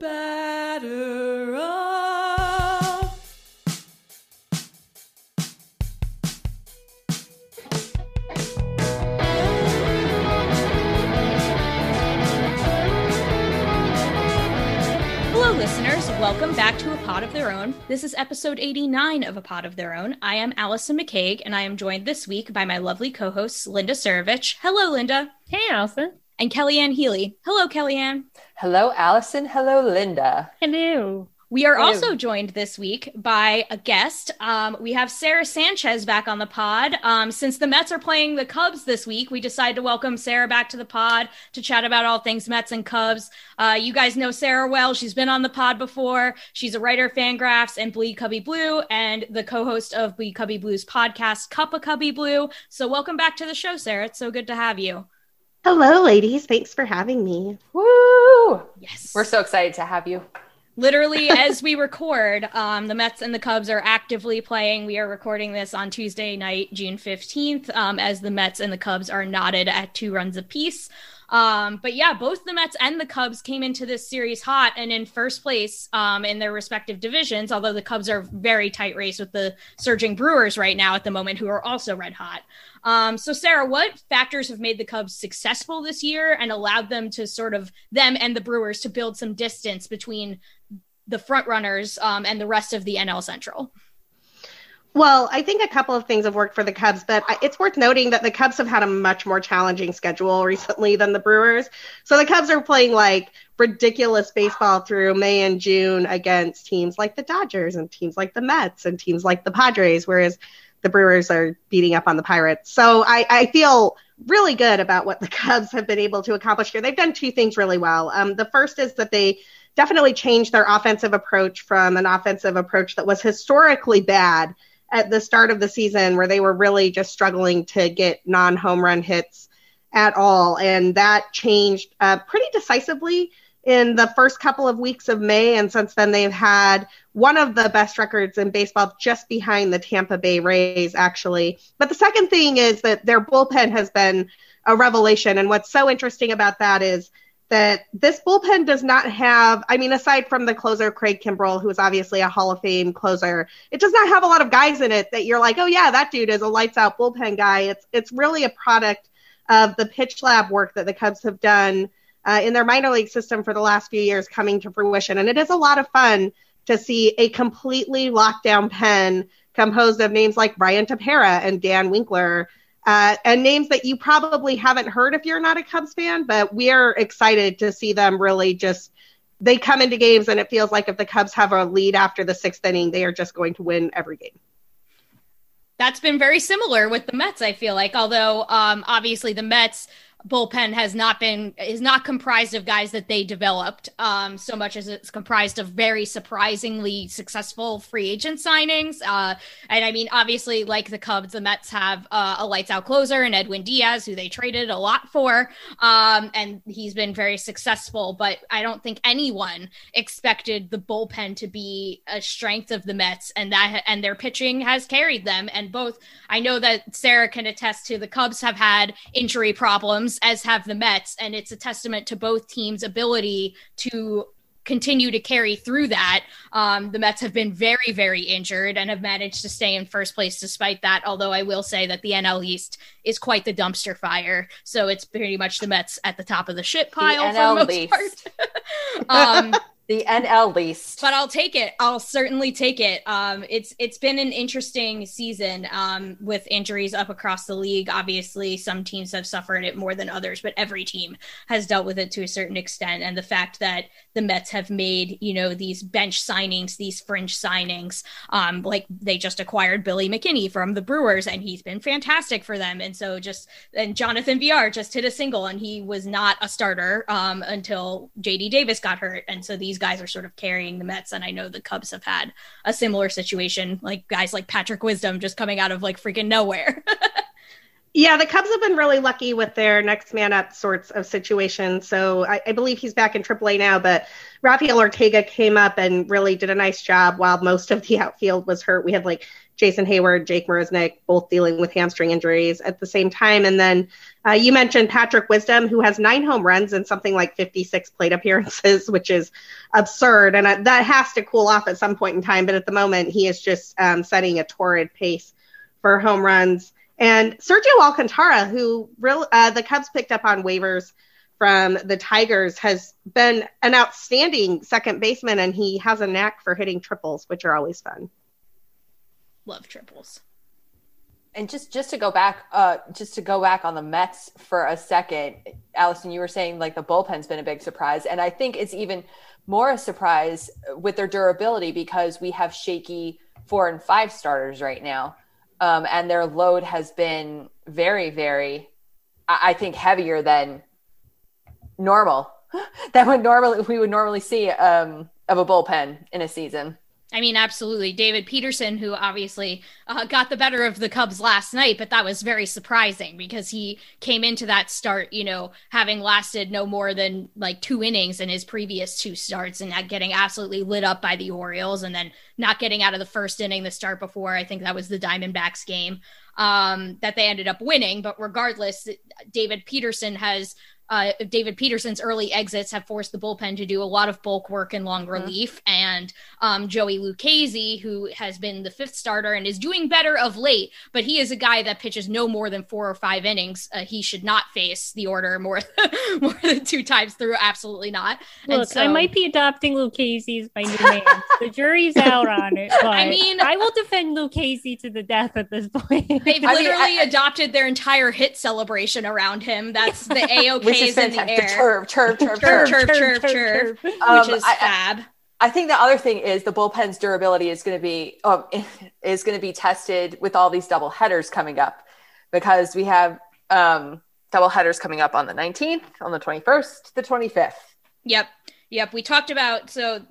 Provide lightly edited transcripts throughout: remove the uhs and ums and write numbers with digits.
Batter up. Hello, listeners. Welcome back to A Pod of Their Own. This is episode 89 of A Pod of Their Own. I am Allison McCaig, and I am joined this week by my lovely co-hosts, Linda Surovich. Hello, Linda. Hey, Allison. And Kellyanne Healy. Hello, Kellyanne. Hello, Allison. Hello, Linda. Hello. We are also joined this week by a guest. We have Sarah Sanchez back on the pod. Since the Mets are playing the Cubs this week, we decided to welcome Sarah back to the pod to chat about all things Mets and Cubs. You guys know Sarah well. She's been on the pod before. She's a writer of Fangraphs and Bleed Cubby Blue and the co-host of Bleed Cubby Blue's podcast, Cup of Cubby Blue. So welcome back to the show, Sarah. It's so good to have you. Hello, ladies. Thanks for having me. Woo! Yes. We're so excited to have you. Literally, as we record, the Mets and the Cubs are actively playing. We are recording this on Tuesday night, June 15th, as the Mets and the Cubs are knotted at 2 runs apiece. But yeah, both the Mets and the Cubs came into this series hot and in first place in their respective divisions, although the Cubs are very tight race with the surging Brewers right now at the moment, who are also red hot. So Sarah, what factors have made the Cubs successful this year and allowed them to them and the Brewers to build some distance between the front runners and the rest of the NL Central? Well, I think a couple of things have worked for the Cubs, but it's worth noting that the Cubs have had a much more challenging schedule recently than the Brewers. So the Cubs are playing like ridiculous baseball through May and June against teams like the Dodgers and teams like the Mets and teams like the Padres, whereas the Brewers are beating up on the Pirates. So I feel really good about what the Cubs have been able to accomplish here. They've done two things really well. The first is that they definitely changed their offensive approach from an offensive approach that was historically bad at the start of the season, where they were really just struggling to get non-home run hits at all. And that changed pretty decisively in the first couple of weeks of May. And since then, they've had one of the best records in baseball, just behind the Tampa Bay Rays, actually. But the second thing is that their bullpen has been a revelation. And what's so interesting about that is that this bullpen does not have, aside from the closer, Craig Kimbrell, who is obviously a Hall of Fame closer, it does not have a lot of guys in it that you're like, oh yeah, that dude is a lights out bullpen guy. It's really a product of the pitch lab work that the Cubs have done in their minor league system for the last few years coming to fruition. And it is a lot of fun to see a completely locked down pen composed of names like Brian Tepera and Dan Winkler, and names that you probably haven't heard if you're not a Cubs fan, but we are excited to see them really they come into games and it feels like if the Cubs have a lead after the sixth inning, they are just going to win every game. That's been very similar with the Mets, I feel like, although obviously the Mets bullpen is not comprised of guys that they developed so much as it's comprised of very surprisingly successful free agent signings. And obviously, like the Cubs, the Mets have a lights out closer in Edwin Diaz, who they traded a lot for. And he's been very successful, but I don't think anyone expected the bullpen to be a strength of the Mets, and their pitching has carried them. And I know that Sarah can attest to, the Cubs have had injury problems, as have the Mets, and it's a testament to both teams' ability to continue to carry through that. The Mets have been very, very injured and have managed to stay in first place despite that, although I will say that the NL East is quite the dumpster fire, so it's pretty much the Mets at the top of the shit pile for the most part. The NL least. But I'll take it. I'll certainly take it. It's been an interesting season with injuries up across the league. Obviously, some teams have suffered it more than others, but every team has dealt with it to a certain extent. And the fact that the Mets have made, these bench signings, these fringe signings, like they just acquired Billy McKinney from the Brewers, and he's been fantastic for them. And Jonathan VR just hit a single, and he was not a starter until JD Davis got hurt. And so these guys are sort of carrying the Mets. And I know the Cubs have had a similar situation, like guys like Patrick Wisdom just coming out of like freaking nowhere. Yeah, the Cubs have been really lucky with their next man up sorts of situations. So I believe he's back in AAA now, but Rafael Ortega came up and really did a nice job while most of the outfield was hurt. We had like Jason Hayward, Jake Marisnick, both dealing with hamstring injuries at the same time. And then you mentioned Patrick Wisdom, who has 9 home runs and something like 56 plate appearances, which is absurd. And that has to cool off at some point in time. But at the moment, he is just setting a torrid pace for home runs. And Sergio Alcantara, who the Cubs picked up on waivers from the Tigers, has been an outstanding second baseman, and he has a knack for hitting triples, which are always fun. Love triples. And just to go back on the Mets for a second, Allison, you were saying like the bullpen's been a big surprise, and I think it's even more a surprise with their durability because we have shaky 4 and 5 starters right now, and their load has been very, very, I think, heavier than normal we would normally see of a bullpen in a season. I mean, absolutely. David Peterson, who obviously got the better of the Cubs last night, but that was very surprising because he came into that start, having lasted no more than like 2 innings in his previous 2 starts and getting absolutely lit up by the Orioles and then not getting out of the first inning the start before. I think that was the Diamondbacks game that they ended up winning. But regardless, David Peterson's early exits have forced the bullpen to do a lot of bulk work in long relief. And Joey Lucchesi, who has been the 5th starter and is doing better of late, but he is a guy that pitches no more than 4 or 5 innings. He should not face the order more than 2 times through. Absolutely not. Look, I might be adopting Lucchesi as my new man. The jury's out on it. But I will defend Lucchesi to the death at this point. They've literally adopted their entire hit celebration around him. That's the AOK. Which is in the air. Chirp, which is fab. I think the other thing is the bullpen's durability is going to be tested with all these double headers coming up because we have double headers coming up on the 19th, on the 21st, the 25th. Yep. We talked about,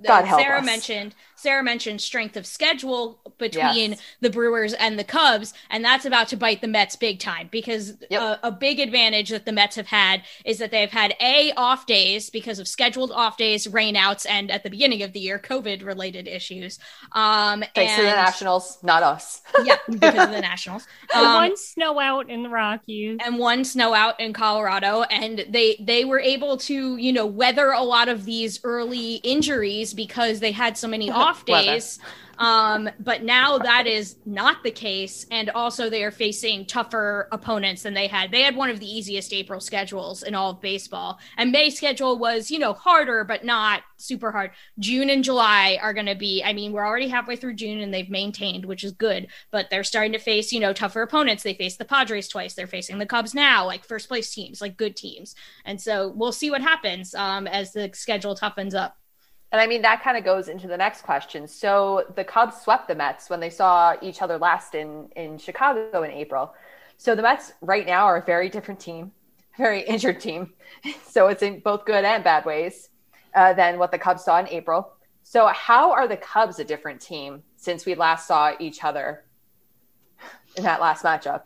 Sarah mentioned strength of schedule between the Brewers and the Cubs, and that's about to bite the Mets big time because a big advantage that the Mets have had is that they've had off days because of scheduled off days, rainouts, and at the beginning of the year, COVID-related issues. Thanks to the Nationals, not us. Yeah, because of the Nationals. One snow out in the Rockies. And one snow out in Colorado, and they were able to, weather a lot of these early injuries because they had so many off days. But now that is not the case. And also they are facing tougher opponents than they had. They had one of the easiest April schedules in all of baseball. And May's schedule was, harder, but not super hard. June and July are going to be, we're already halfway through June and they've maintained, which is good, but they're starting to face, tougher opponents. They faced the Padres twice. They're facing the Cubs now, like first place teams, like good teams. And so we'll see what happens as the schedule toughens up. And that kind of goes into the next question. So the Cubs swept the Mets when they saw each other last in Chicago in April. So the Mets right now are a very different team, very injured team. So it's in both good and bad ways than what the Cubs saw in April. So how are the Cubs a different team since we last saw each other in that last matchup?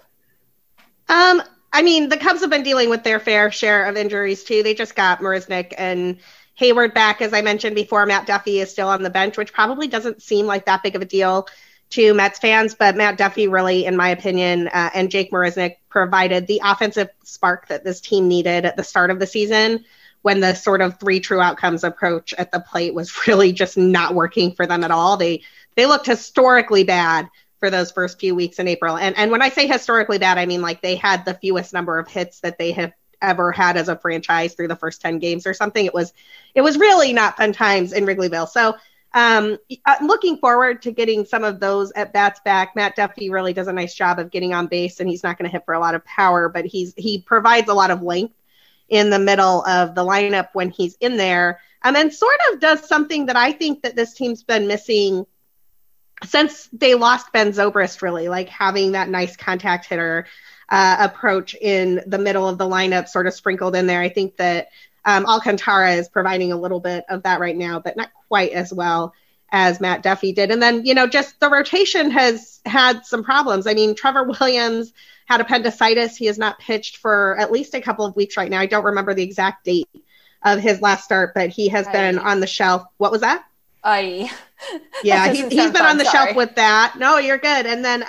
The Cubs have been dealing with their fair share of injuries too. They just got Marisnick and Hayward back, as I mentioned before. Matt Duffy is still on the bench, which probably doesn't seem like that big of a deal to Mets fans, but Matt Duffy really, in my opinion, and Jake Marisnick provided the offensive spark that this team needed at the start of the season when the sort of 3 true outcomes approach at the plate was really just not working for them at all. They looked historically bad for those first few weeks in April. And when I say historically bad, I mean like they had the fewest number of hits that they have ever had as a franchise through the first 10 games or something. It was really not fun times in Wrigleyville. So looking forward to getting some of those at bats back. Matt Duffy really does a nice job of getting on base, and he's not going to hit for a lot of power, but he provides a lot of length in the middle of the lineup when he's in there. And sort of does something that I think that this team's been missing since they lost Ben Zobrist, really, like having that nice contact hitter approach in the middle of the lineup sort of sprinkled in there. I think that Alcantara is providing a little bit of that right now, but not quite as well as Matt Duffy did. And then, just the rotation has had some problems. Trevor Williams had appendicitis. He has not pitched for at least a couple of weeks right now. I don't remember the exact date of his last start, but he has been on the shelf. What was that? Yeah, he's been on the shelf with that. No, you're good. And then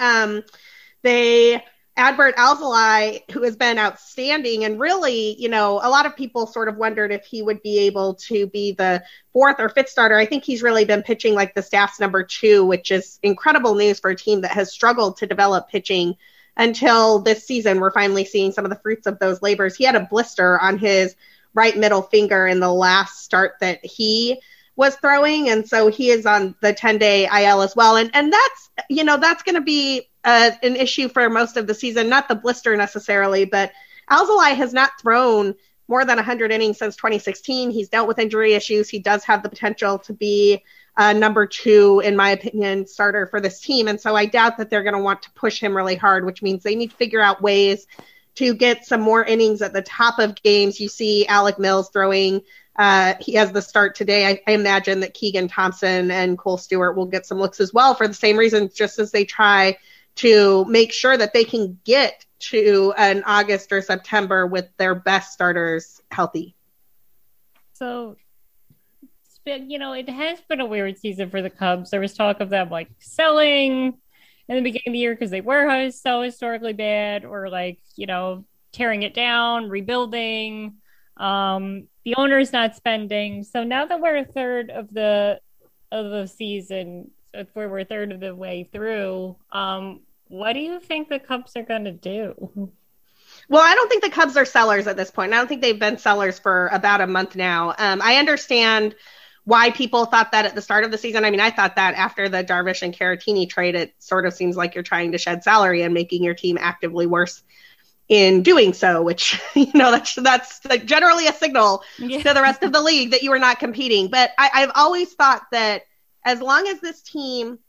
Adbert Alzolay, who has been outstanding, and really, a lot of people sort of wondered if he would be able to be the fourth or fifth starter. I think he's really been pitching like the staff's number 2, which is incredible news for a team that has struggled to develop pitching until this season. We're finally seeing some of the fruits of those labors. He had a blister on his right middle finger in the last start that he was throwing, and so he is on the 10-day IL as well. And that's, that's going to be an issue for most of the season, not the blister necessarily, but Alzolay has not thrown more than 100 innings since 2016. He's dealt with injury issues. He does have the potential to be number 2, in my opinion, starter for this team. And so I doubt that they're going to want to push him really hard, which means they need to figure out ways to get some more innings at the top of games. You see Alec Mills throwing. He has the start today. I imagine that Keegan Thompson and Cole Stewart will get some looks as well for the same reasons, just as they try to make sure that they can get to an August or September with their best starters healthy. So, it has been a weird season for the Cubs. There was talk of them selling in the beginning of the year because they were so historically bad, or tearing it down, rebuilding. The owner's not spending. So now that we're a third of the season, if we're a third of the way through, what do you think the Cubs are going to do? Well, I don't think the Cubs are sellers at this point. I don't think they've been sellers for about a month now. I understand why people thought that at the start of the season. I mean, I thought that after the Darvish and Caratini trade, it sort of seems like you're trying to shed salary and making your team actively worse in doing so, which, that's generally a signal to the rest of the league that you are not competing. But I've always thought that as long as this team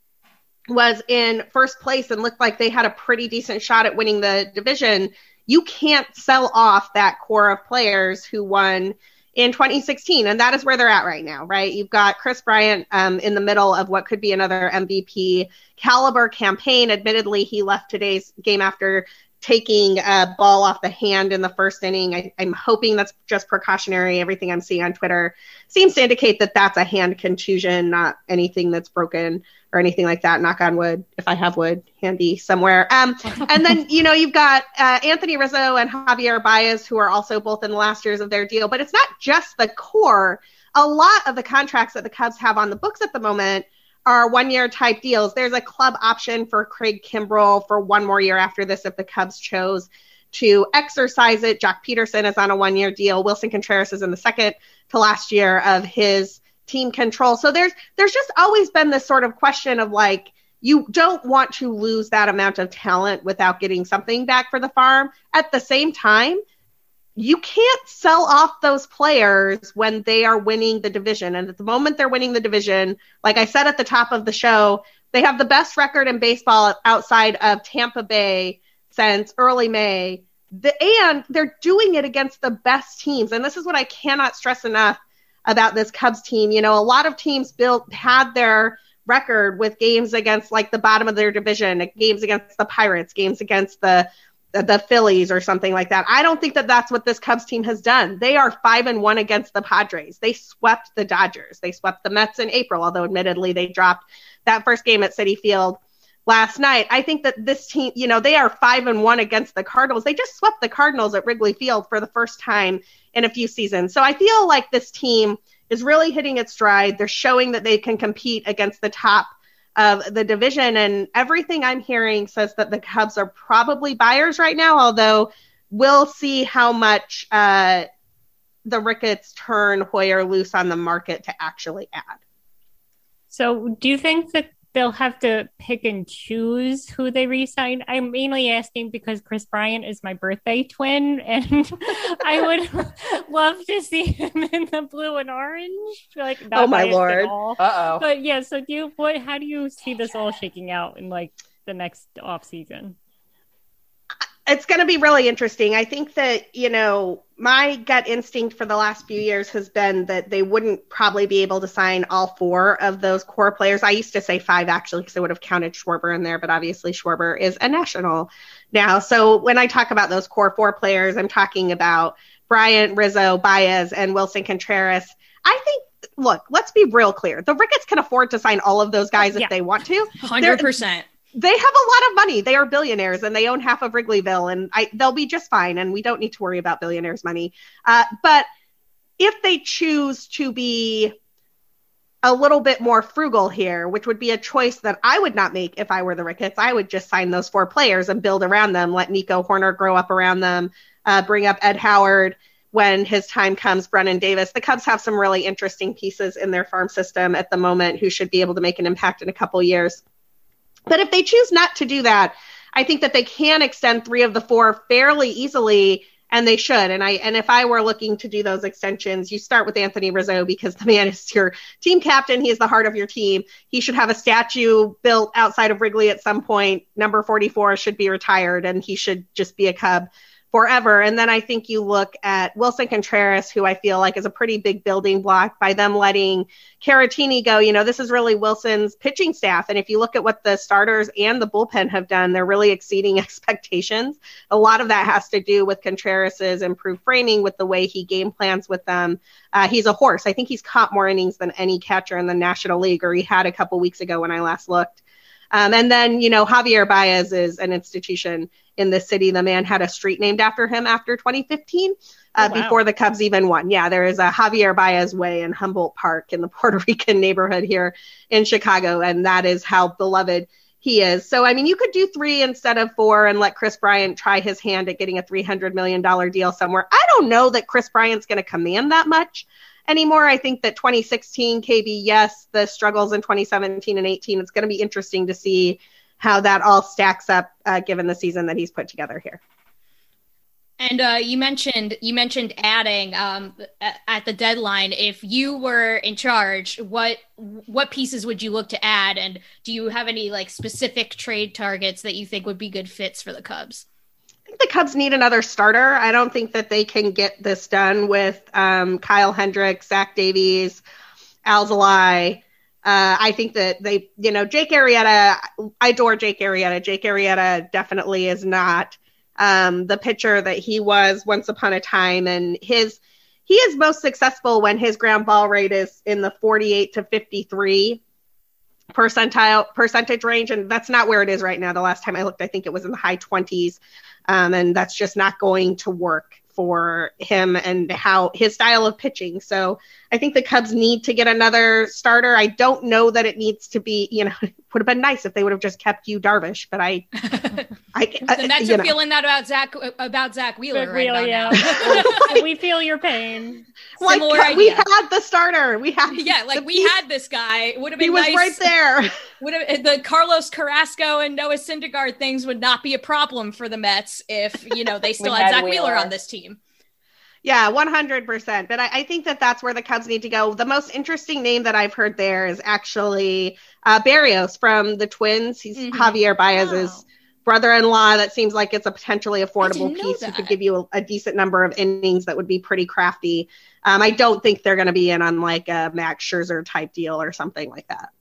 was in first place and looked like they had a pretty decent shot at winning the division, you can't sell off that core of players who won in 2016. And that is where they're at right now, right? You've got Chris Bryant in the middle of what could be another MVP caliber campaign. Admittedly, he left today's game after taking a ball off the hand in the first inning. I'm hoping that's just precautionary. Everything I'm seeing on Twitter seems to indicate that that's a hand contusion, not anything that's broken or anything like that. Knock on wood, if I have wood handy somewhere. And then, you've got Anthony Rizzo and Javier Baez, who are also both in the last years of their deal. But it's not just the core. A lot of the contracts that the Cubs have on the books at the moment are 1-year type deals. There's a club option for Craig Kimbrell for 1 more year after this if the Cubs chose to exercise it. Jock Peterson is on a 1-year deal. Wilson Contreras is in the second to last year of his team control. So there's just always been this sort of question of you don't want to lose that amount of talent without getting something back for the farm. At the same time, you can't sell off those players when they are winning the division. And at the moment they're winning the division, like I said at the top of the show, they have the best record in baseball outside of Tampa Bay since early May. And they're doing it against the best teams. And this is what I cannot stress enough about this Cubs team. A lot of teams had their record with games against the bottom of their division, games against the Pirates, games against the Phillies or something like that. I don't think that that's what this Cubs team has done. They are 5-1 against the Padres. They swept the Dodgers. They swept the Mets in April, although admittedly they dropped that first game at Citi Field last night. I think that this team, they are 5-1 against the Cardinals. They just swept the Cardinals at Wrigley Field for the first time in a few seasons. So I feel like this team is really hitting its stride. They're showing that they can compete against the top of the division, and everything I'm hearing says that the Cubs are probably buyers right now, although we'll see how much the Ricketts turn Hoyer loose on the market to actually add. So do you think that they'll have to pick and choose who they re-sign? I'm mainly asking because Chris Bryant is my birthday twin, and I would love to see him in the blue and orange. Oh my Lord! But yeah, so how do you see this all shaking out in the next off season? It's going to be really interesting. I think that, my gut instinct for the last few years has been that they wouldn't probably be able to sign all 4 of those core players. I used to say 5, actually, because I would have counted Schwarber in there, but obviously Schwarber is a national now. So when I talk about those core 4 players, I'm talking about Bryant, Rizzo, Baez, and Wilson Contreras. I think look, let's be real clear. The Ricketts can afford to sign all of those guys if they want to. 100%. They have a lot of money. They are billionaires and they own half of Wrigleyville, and they'll be just fine. And we don't need to worry about billionaires' money. But if they choose to be a little bit more frugal here, which would be a choice that I would not make if I were the Ricketts, I would just sign those 4 players and build around them, let Nico Horner grow up around them, bring up Ed Howard when his time comes, Brennan Davis. The Cubs have some really interesting pieces in their farm system at the moment who should be able to make an impact in a couple years. But if they choose not to do that, I think that they can extend 3 of the 4 fairly easily, and they should. And if I were looking to do those extensions, you start with Anthony Rizzo because the man is your team captain. He is the heart of your team. He should have a statue built outside of Wrigley at some point. Number 44 should be retired, and he should just be a Cub forever. And then I think you look at Wilson Contreras, who I feel like is a pretty big building block by them letting Caratini go. This is really Wilson's pitching staff. And if you look at what the starters and the bullpen have done, they're really exceeding expectations. A lot of that has to do with Contreras's improved framing, with the way he game plans with them. He's a horse. I think he's caught more innings than any catcher in the National League, or he had a couple weeks ago when I last looked. And then, Javier Baez is an institution in the city. The man had a street named after him after 2015, before the Cubs even won. Yeah, there is a Javier Baez Way in Humboldt Park in the Puerto Rican neighborhood here in Chicago, and that is how beloved he is. So, you could do 3 instead of 4 and let Chris Bryant try his hand at getting a $300 million deal somewhere. I don't know that Chris Bryant's going to command that much anymore. I think that 2016 KB, yes, the struggles in 2017 and 18, it's going to be interesting to see how that all stacks up given the season that he's put together here. And you mentioned adding at the deadline. If you were in charge, what pieces would you look to add? And do you have any specific trade targets that you think would be good fits for the Cubs? I think the Cubs need another starter. I don't think that they can get this done with Kyle Hendricks, Zach Davies, Alzolay. I think that they, Jake Arrieta, I adore Jake Arrieta. Jake Arrieta definitely is not the pitcher that he was once upon a time. And he is most successful when his ground ball rate is in the 48 to 53 percentage range. And that's not where it is right now. The last time I looked, I think it was in the high 20s. And that's just not going to work for him and how his style of pitching. So I think the Cubs need to get another starter. I don't know that it needs to be, it would have been nice if they would have just kept Yu Darvish, but the Mets are feeling that about Zach Wheeler right now. Yeah. We feel your pain. Similar idea. We had the starter. We had had this guy. It would have been nice. He was right there. The Carlos Carrasco and Noah Syndergaard things would not be a problem for the Mets if they still had Zach Wheeler on this team. Yeah, 100%. But I think that that's where the Cubs need to go. The most interesting name that I've heard there is actually Berrios from the Twins. He's Javier Baez's brother-in-law. That seems like it's a potentially affordable piece who could give you a decent number of innings that would be pretty crafty. I don't think they're going to be in on a Max Scherzer type deal or something like that.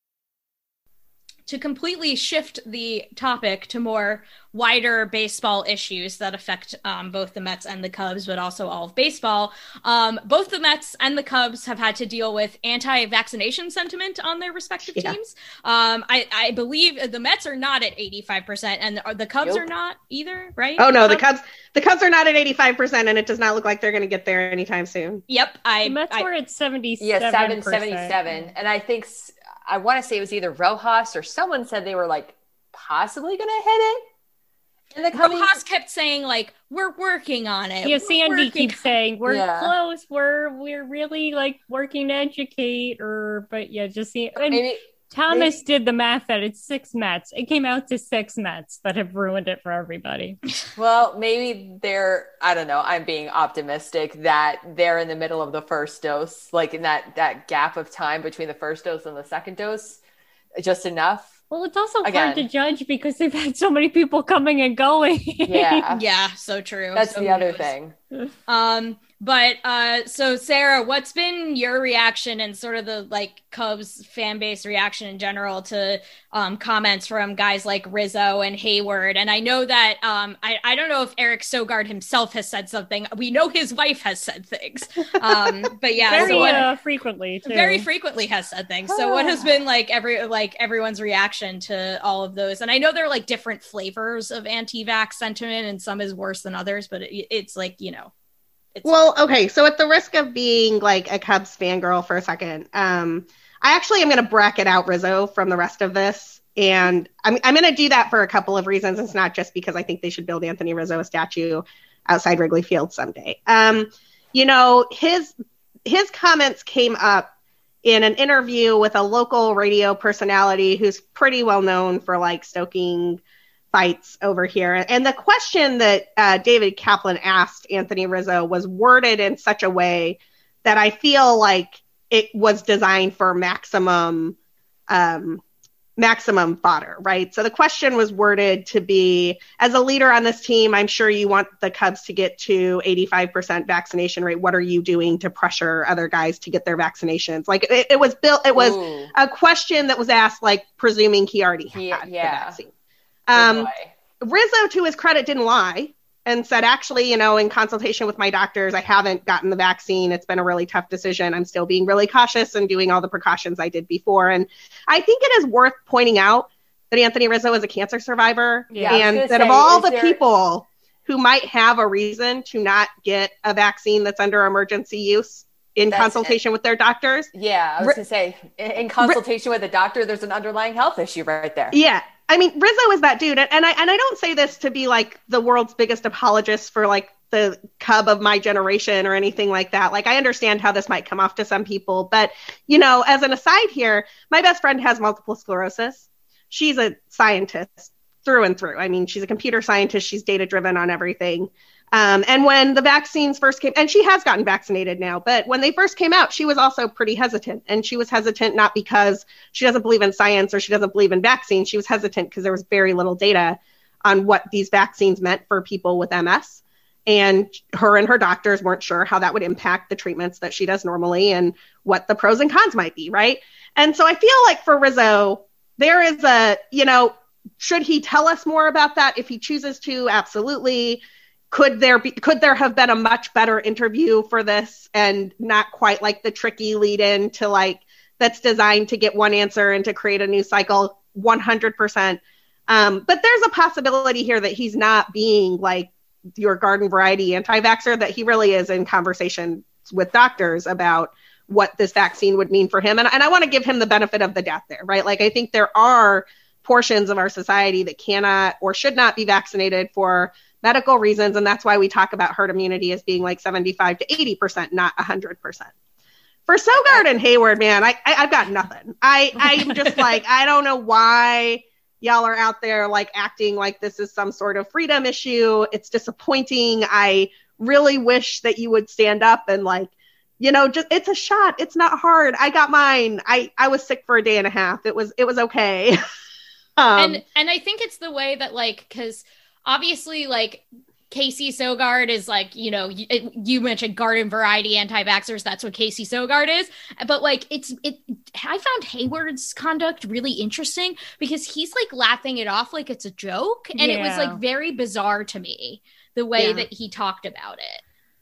To completely shift the topic to more wider baseball issues that affect both the Mets and the Cubs, but also all of baseball, both the Mets and the Cubs have had to deal with anti-vaccination sentiment on their respective teams. I believe the Mets are not at 85%, and the Cubs are not either, right? Oh no, the Cubs are not at 85%, and it does not look like they're going to get there anytime soon. Yep, the Mets were at 77%. Yeah, 77, and I think. I want to say it was either Rojas or someone said they were possibly going to hit it. And Rojas kept saying we're working on it. Yeah, Sandy keeps saying we're close. We're really working to educate maybe Thomas did the math that it's 6 Mets. It came out to 6 Mets that have ruined it for everybody. Well, maybe I don't know, I'm being optimistic that they're in the middle of the first dose, in that gap of time between the first dose and the second dose, just enough. Well, it's also hard to judge because they've had so many people coming and going. Yeah. Yeah, so true. That's the other thing. But so Sarah, what's been your reaction and sort of the like Cubs fan base reaction in general to comments from guys like Rizzo and Hayward? And I know that I don't know if Eric Sogard himself has said something. We know his wife has said things, but yeah, very frequently too. Very frequently has said things. So what has been like everyone's reaction to all of those? And I know there are like different flavors of anti-vax sentiment, and some is worse than others. But it's like, you know. Well, okay, so at the risk of being like a Cubs fangirl for a second, I actually am going to bracket out Rizzo from the rest of this. And I'm going to do that for a couple of reasons. It's not just because I think they should build Anthony Rizzo a statue outside Wrigley Field someday. You know, his comments came up in an interview with a local radio personality who's pretty well known for like stoking fights over here. And the question that David Kaplan asked Anthony Rizzo was worded in such a way that I feel like it was designed for maximum fodder, right? So the question was worded to be, as a leader on this team, I'm sure you want the Cubs to get to 85% vaccination rate. What are you doing to pressure other guys to get their vaccinations? Like it was a question that was asked, like presuming he already had the vaccine. Rizzo, to his credit, didn't lie and said, actually, you know, in consultation with my doctors, I haven't gotten the vaccine. It's been a really tough decision. I'm still being really cautious and doing all the precautions I did before. And I think it is worth pointing out that Anthony Rizzo is a cancer survivor. Yeah, and that of all the people who might have a reason to not get a vaccine that's under emergency use in consultation with their doctors. Yeah, I was going to say, in consultation with a doctor, there's an underlying health issue right there. Yeah. I mean, Rizzo is that dude. And I don't say this to be like the world's biggest apologist for like the Cub of my generation or anything like that. Like, I understand how this might come off to some people. But, you know, as an aside here, my best friend has multiple sclerosis. She's a scientist through and through. I mean, she's a computer scientist. She's data driven on everything. And when the vaccines first came, and she has gotten vaccinated now, but when they first came out, she was also pretty hesitant. And she was hesitant not because she doesn't believe in science or she doesn't believe in vaccines. She was hesitant because there was very little data on what these vaccines meant for people with MS. And her doctors weren't sure how that would impact the treatments that she does normally and what the pros and cons might be, right? And so I feel like for Rizzo, there is a, you know, should he tell us more about that if he chooses to? Absolutely. Could there have been a much better interview for this and not quite like the tricky lead in to like that's designed to get one answer and to create a new cycle? 100%. But there's a possibility here that he's not being like your garden variety anti-vaxxer, that he really is in conversation with doctors about what this vaccine would mean for him. And I want to give him the benefit of the doubt there, right? Like, I think there are portions of our society that cannot or should not be vaccinated for medical reasons. And that's why we talk about herd immunity as being like 75 to 80%, not 100%. For Sogard and Hayward, man, I've got nothing. I'm just like, I don't know why y'all are out there like acting like this is some sort of freedom issue. It's disappointing. I really wish that you would stand up and like, you know, just, it's a shot. It's not hard. I got mine. I was sick for a day and a half. It was okay. And I think it's the way that like, because obviously like Casey Sogard is like, you know, you mentioned garden variety anti-vaxxers. That's what Casey Sogard is. But like, I found Hayward's conduct really interesting because he's like laughing it off like it's a joke. And it was like very bizarre to me, the way that he talked about it.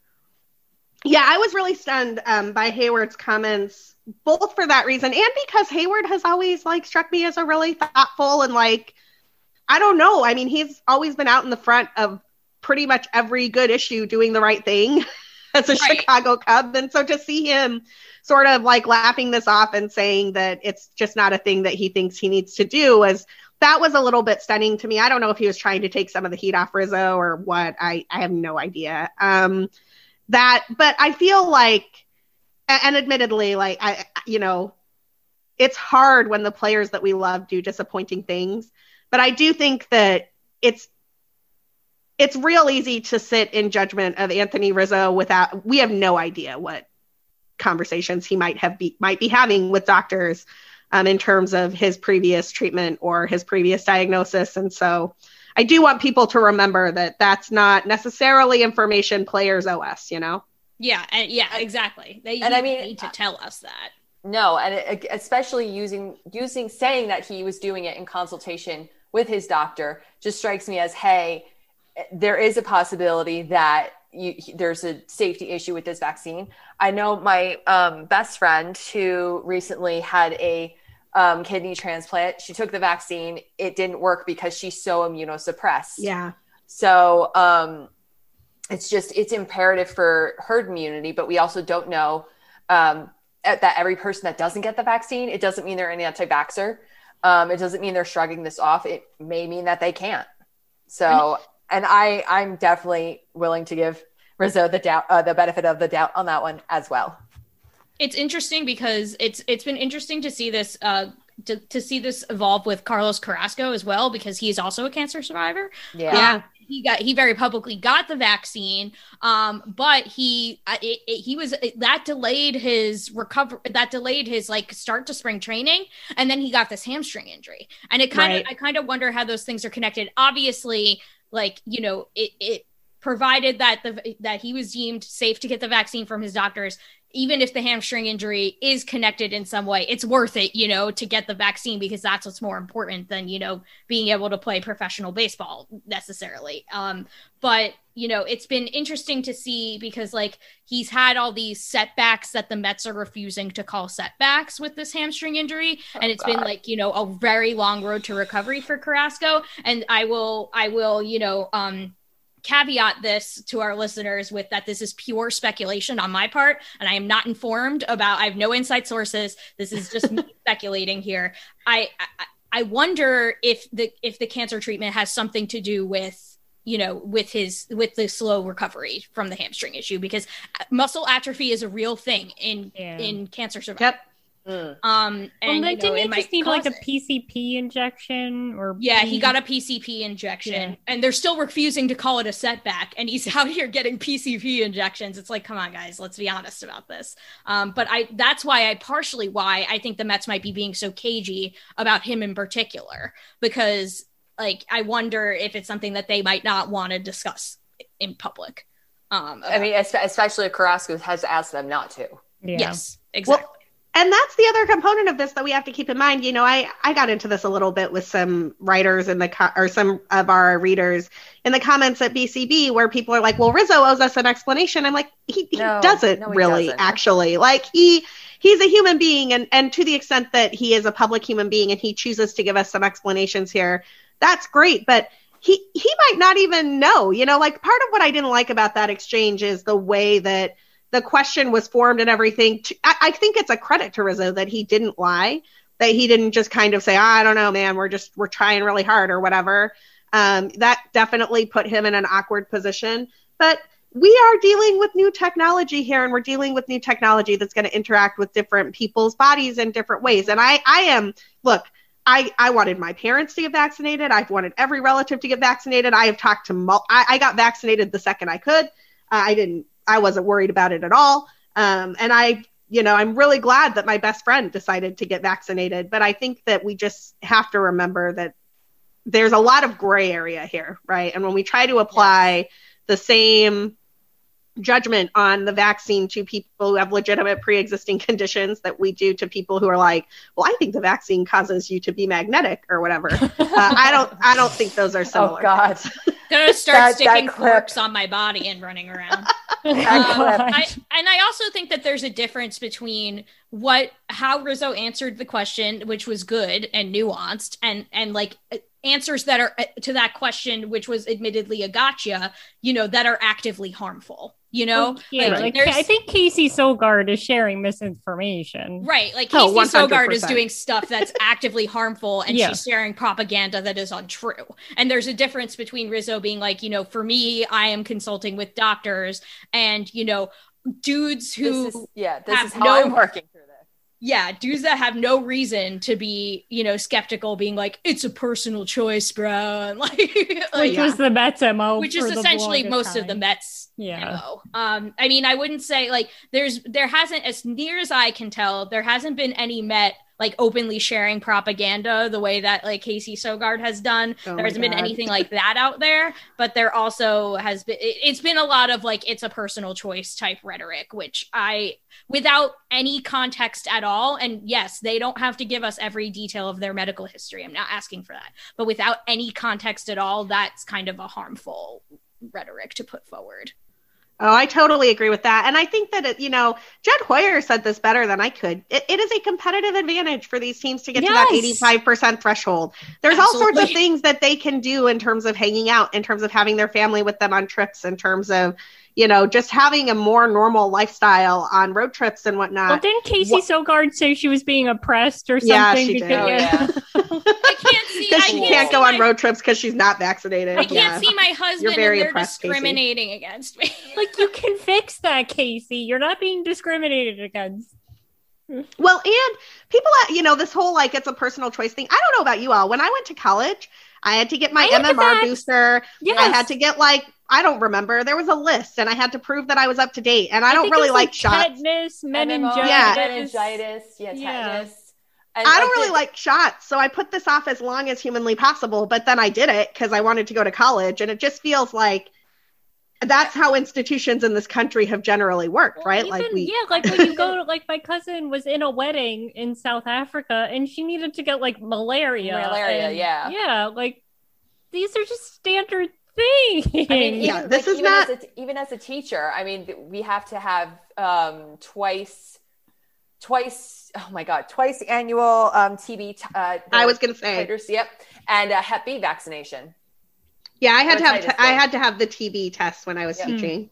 Yeah, I was really stunned by Hayward's comments, both for that reason and because Hayward has always like struck me as a really thoughtful and like, I don't know. I mean, he's always been out in the front of pretty much every good issue doing the right thing as a Chicago Cub. And so to see him sort of like laughing this off and saying that it's just not a thing that he thinks he needs to do that was a little bit stunning to me. I don't know if he was trying to take some of the heat off Rizzo or what. I have no idea. But I feel like, and admittedly, like it's hard when the players that we love do disappointing things. But I do think that it's real easy to sit in judgment of Anthony Rizzo we have no idea what conversations he might be having with doctors in terms of his previous treatment or his previous diagnosis. And so I do want people to remember that that's not necessarily information players owe us, you know? Yeah, and yeah, exactly. They need to tell us that. No, and especially saying that he was doing it in consultation with his doctor just strikes me as, hey, there is a possibility that there's a safety issue with this vaccine. I know my best friend who recently had a kidney transplant. She took the vaccine. It didn't work because she's so immunosuppressed. Yeah. So it's imperative for herd immunity, but we also don't know that every person that doesn't get the vaccine, it doesn't mean they're an anti-vaxxer. It doesn't mean they're shrugging this off. It may mean that they can't. So, and I'm definitely willing to give Rizzo the benefit of the doubt on that one as well. It's interesting because it's been interesting to see this to see this evolve with Carlos Carrasco as well, because he's also a cancer survivor. Yeah. He very publicly got the vaccine, but he was that delayed his recovery, that delayed his like start to spring training, and then he got this hamstring injury, and I kind of wonder how those things are connected. Obviously, like it provided that he was deemed safe to get the vaccine from his doctors. Even if the hamstring injury is connected in some way, it's worth it, to get the vaccine, because that's what's more important than, being able to play professional baseball necessarily. But, it's been interesting to see because like he's had all these setbacks that the Mets are refusing to call setbacks with this hamstring injury. And it's been like, a very long road to recovery for Carrasco. And I will, caveat this to our listeners with that this is pure speculation on my part, and I am not informed about, I have no inside sources. This is just me speculating here. I wonder if the cancer treatment has something to do with, with the slow recovery from the hamstring issue, because muscle atrophy is a real thing in cancer survivors. Yep. And didn't he just need like a PCP injection he got a PCP injection, and they're still refusing to call it a setback, and he's out here getting PCP injections. It's like, come on guys, let's be honest about this. But that's why I think the Mets might be being so cagey about him in particular, because like I wonder if it's something that they might not want to discuss in public. I mean, especially if Carrasco has asked them not to. Yes, exactly. Well, and that's the other component of this that we have to keep in mind. I got into this a little bit with some writers or some of our readers in the comments at BCB, where people are like, well, Rizzo owes us an explanation. I'm like, he doesn't really, actually. Like he's a human being. And to the extent that he is a public human being and he chooses to give us some explanations here, that's great. But he might not even know, like part of what I didn't like about that exchange is the way that the question was formed and everything. I think it's a credit to Rizzo that he didn't lie, that he didn't just kind of say, I don't know, man, we're trying really hard or whatever. That definitely put him in an awkward position. But we are dealing with new technology here, and we're dealing with new technology that's going to interact with different people's bodies in different ways. And I wanted my parents to get vaccinated. I've wanted every relative to get vaccinated. I have talked to I got vaccinated the second I could. I wasn't worried about it at all. And I'm really glad that my best friend decided to get vaccinated. But I think that we just have to remember that there's a lot of gray area here, right? And when we try to apply the same judgment on the vaccine to people who have legitimate pre-existing conditions that we do to people who are like, well, I think the vaccine causes you to be magnetic or whatever. I don't think those are similar. Oh God. Gonna start sticking corks on my body and running around. I also think that there's a difference between how Rizzo answered the question, which was good and nuanced, and like answers that are to that question, which was admittedly a gotcha, that are actively harmful. I think Casey Sogard is sharing misinformation. Right. Like Casey Sogard is doing stuff that's actively harmful, and she's sharing propaganda that is untrue. And there's a difference between Rizzo being like, for me, I am consulting with doctors, and, dudes who this is how I'm working through this. Yeah, dudes that have no reason to be, skeptical, being like, it's a personal choice, bro. And which was the Mets MO. Which is essentially most of the Mets MO. I wouldn't say there hasn't, as near as I can tell, there hasn't been any Met, like openly sharing propaganda the way that like Casey Sogard has done. Oh there hasn't my been God. anything like that out there, but there also has been, it's been a lot of like, it's a personal choice type rhetoric, which without any context at all. And yes, they don't have to give us every detail of their medical history. I'm not asking for that, but without any context at all, that's kind of a harmful rhetoric to put forward. Oh, I totally agree with that. And I think that, Jed Hoyer said this better than I could. It is a competitive advantage for these teams to get to that 85% threshold. There's all sorts of things that they can do in terms of hanging out, in terms of having their family with them on trips, in terms of, just having a more normal lifestyle on road trips and whatnot. Well, didn't Casey Sogard say she was being oppressed or something? Yeah, she did. I can't see. Because she can't go on road trips because she's not vaccinated. I can't see my husband You're very and they're oppressed, discriminating against me. Like, you can fix that, Casey. You're not being discriminated against. Well, and people, this whole, like, it's a personal choice thing. I don't know about you all. When I went to college, I had to get my MMR booster. Yes. I had to get, like, I don't remember. There was a list, and I had to prove that I was up to date. And I don't really like shots. Tetanus, meningitis. Tetanus. And I don't really like shots, so I put this off as long as humanly possible. But then I did it because I wanted to go to college, and it just feels like that's how institutions in this country have generally worked, right? Like when you go to, like, my cousin was in a wedding in South Africa, and she needed to get like malaria. Yeah, like these are just standard things. I mean, this is not even as a teacher. I mean, we have to have twice annual TB. I was going to say, titers, yep, and a Hep B vaccination. Yeah, I had to have the TB test when I was teaching,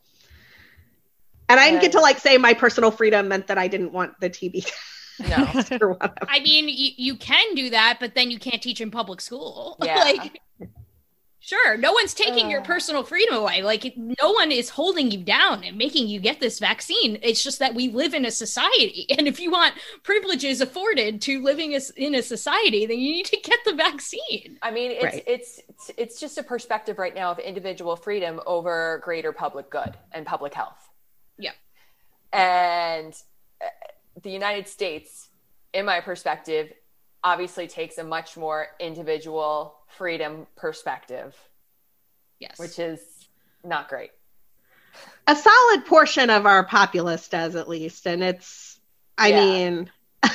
and I didn't get to like say my personal freedom meant that I didn't want the TB test. No, I mean, you can do that, but then you can't teach in public school. Yeah. Sure, no one's taking your personal freedom away. Like, no one is holding you down and making you get this vaccine. It's just that we live in a society. And if you want privileges afforded to living in a society, then you need to get the vaccine. I mean, it's just a perspective right now of individual freedom over greater public good and public health. Yeah. And the United States, in my perspective, obviously takes a much more individual freedom perspective. Yes. Which is not great. A solid portion of our populace does, at least. And it's, I mean,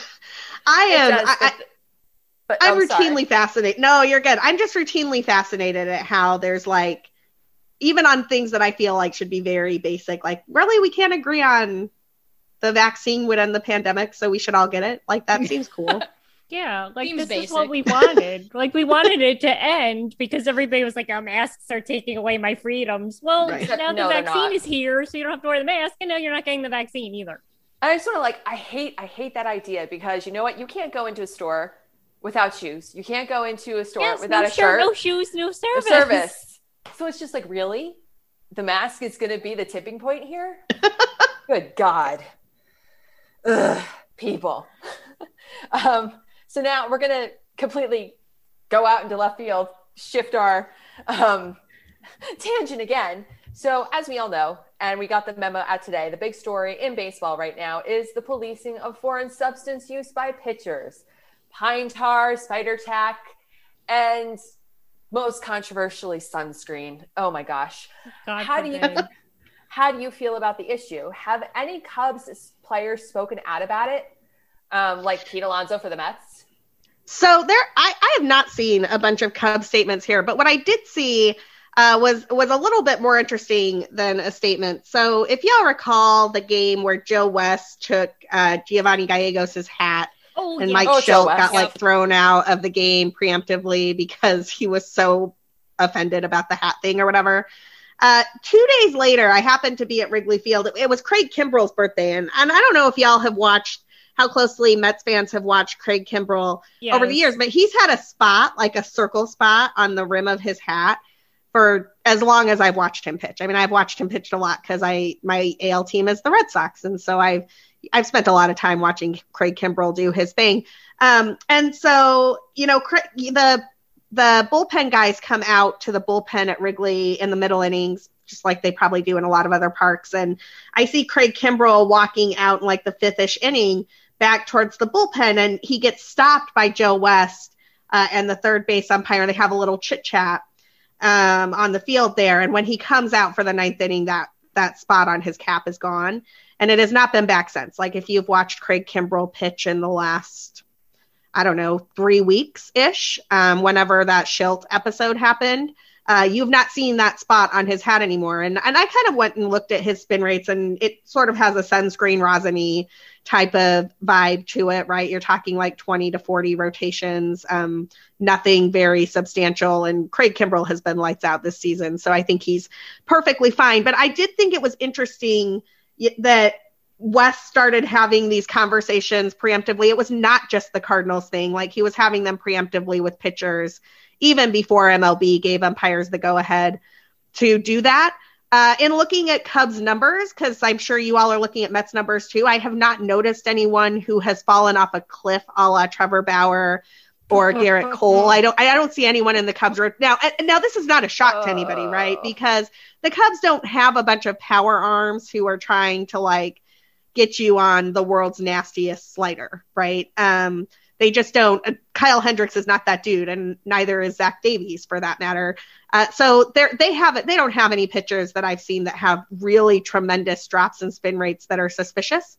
I'm routinely fascinated. No, you're good. I'm just routinely fascinated at how there's like, even on things that I feel like should be very basic, like, really, we can't agree on the vaccine would end the pandemic, so we should all get it. Like, that seems cool. Yeah, like Seems this basic. is what we wanted. Like, we wanted it to end because everybody was like, masks are taking away my freedoms. Well, now the vaccine is here, so you don't have to wear the mask, and now you're not getting the vaccine either. I sort of like, I hate that idea because you know what? You can't go into a store without shoes. You can't go into a store without a shirt. No shoes, no service. So it's just like, really? The mask is going to be the tipping point here? Good God. Ugh, people. So now we're going to completely go out into left field, shift our tangent again. So as we all know, and we got the memo out today, the big story in baseball right now is the policing of foreign substance use by pitchers. Pine tar, spider tack, and most controversially sunscreen. Oh my gosh. How do you feel about the issue? Have any Cubs players spoken out about it? Like Pete Alonso for the Mets? So I have not seen a bunch of Cubs statements here, but what I did see was a little bit more interesting than a statement. So if y'all recall the game where Joe West took Giovanni Gallegos' hat and Mike Schilt got thrown out of the game preemptively because he was so offended about the hat thing or whatever. 2 days later, I happened to be at Wrigley Field. It was Craig Kimbrell's birthday, and I don't know if y'all have watched how closely Mets fans have watched Craig Kimbrell over the years, but he's had a spot, like a circle spot on the rim of his hat for as long as I've watched him pitch. I mean, I've watched him pitch a lot because my AL team is the Red Sox. And so I've spent a lot of time watching Craig Kimbrell do his thing. And so, the bullpen guys come out to the bullpen at Wrigley in the middle innings, just like they probably do in a lot of other parks. And I see Craig Kimbrell walking out in like the fifth-ish inning, back towards the bullpen, and he gets stopped by Joe West and the third base umpire. They have a little chit chat on the field there. And when he comes out for the ninth inning, that spot on his cap is gone. And it has not been back since. Like, if you've watched Craig Kimbrell pitch in the last, 3 weeks-ish, whenever that Schilt episode happened, you've not seen that spot on his hat anymore. And I kind of went and looked at his spin rates, and it sort of has a sunscreen rosin-y type of vibe to it, right? You're talking like 20 to 40 rotations, nothing very substantial. And Craig Kimbrell has been lights out this season, so I think he's perfectly fine. But I did think it was interesting that West started having these conversations preemptively. It was not just the Cardinals thing. Like, he was having them preemptively with pitchers even before MLB gave umpires the go-ahead to do that. In looking at Cubs numbers, because I'm sure you all are looking at Mets numbers too, I have not noticed anyone who has fallen off a cliff a la Trevor Bauer or Garrett Cole. I don't see anyone in the Cubs now. Now, this is not a shock to anybody, right? Because the Cubs don't have a bunch of power arms who are trying to like get you on the world's nastiest slider, right? They just don't. Kyle Hendricks is not that dude, and neither is Zach Davies, for that matter. So they don't have any pitchers that I've seen that have really tremendous drops in spin rates that are suspicious.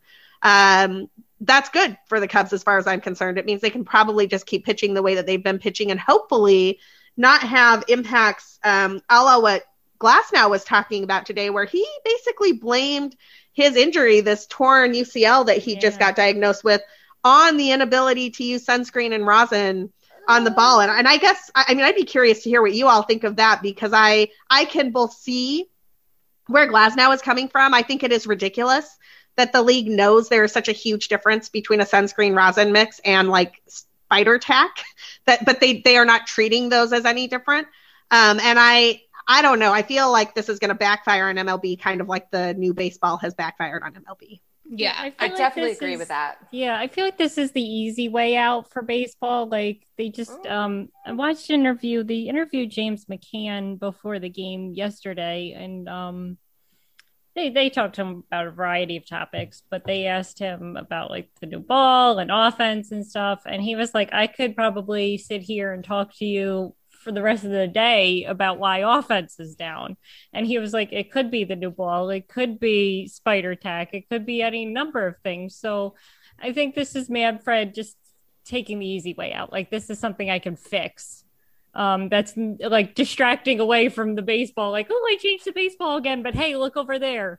That's good for the Cubs as far as I'm concerned. It means they can probably just keep pitching the way that they've been pitching, and hopefully not have impacts a la what Glasnow was talking about today, where he basically blamed his injury, this torn UCL that he just got diagnosed with, on the inability to use sunscreen and rosin on the ball. And I guess, I'd be curious to hear what you all think of that, because I can both see where Glasnow is coming from. I think it is ridiculous that the league knows there is such a huge difference between a sunscreen rosin mix and like spider tack, but they are not treating those as any different. And I don't know. I feel like this is going to backfire on MLB, kind of like the new baseball has backfired on MLB. Yeah, I definitely agree with that. Yeah, I feel like this is the easy way out for baseball. Like, they just, I watched the interview James McCann before the game yesterday, and they talked to him about a variety of topics, but they asked him about like the new ball and offense and stuff, and he was like, I could probably sit here and talk to you for the rest of the day about why offense is down. And he was like, it could be the new ball, it could be spider tack, it could be any number of things. So I think this is Manfred just taking the easy way out. Like, this is something I can fix. That's like distracting away from the baseball. Like, oh, I changed the baseball again, but hey, look over there.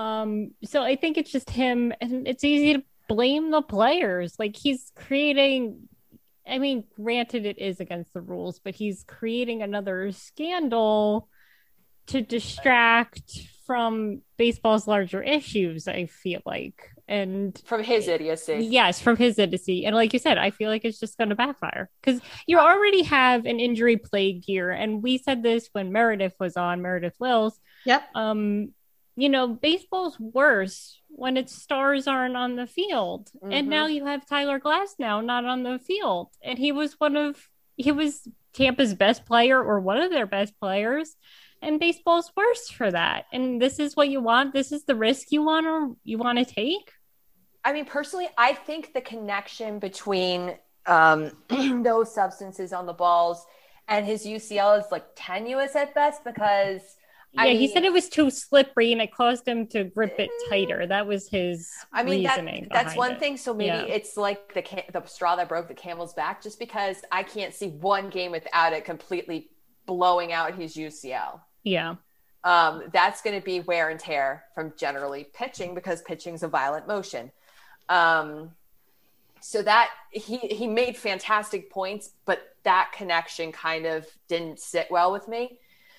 So I think it's just him, and it's easy to blame the players. Like, he's creating, granted it is against the rules, but he's creating another scandal to distract from baseball's larger issues, I feel like. And from his idiocy. Yes, from his idiocy. And like you said, I feel like it's just going to backfire, because you already have an injury plagued year. And we said this when Meredith was on, Meredith Wills. Yep. Baseball's worse when its stars aren't on the field. Mm-hmm. And now you have Tyler Glasnow not on the field. And he was Tampa's best player, or one of their best players. And baseball's worse for that. And this is what you want. This is the risk you want to take. Personally, I think the connection between those substances on the balls and his UCL is like tenuous at best, because he said it was too slippery and it caused him to grip it tighter. That was his reasoning. That's one thing. So maybe it's like the straw that broke the camel's back, just because I can't see one game without it completely blowing out his UCL. Yeah. That's going to be wear and tear from generally pitching, because pitching's a violent motion. So that he made fantastic points, but that connection kind of didn't sit well with me.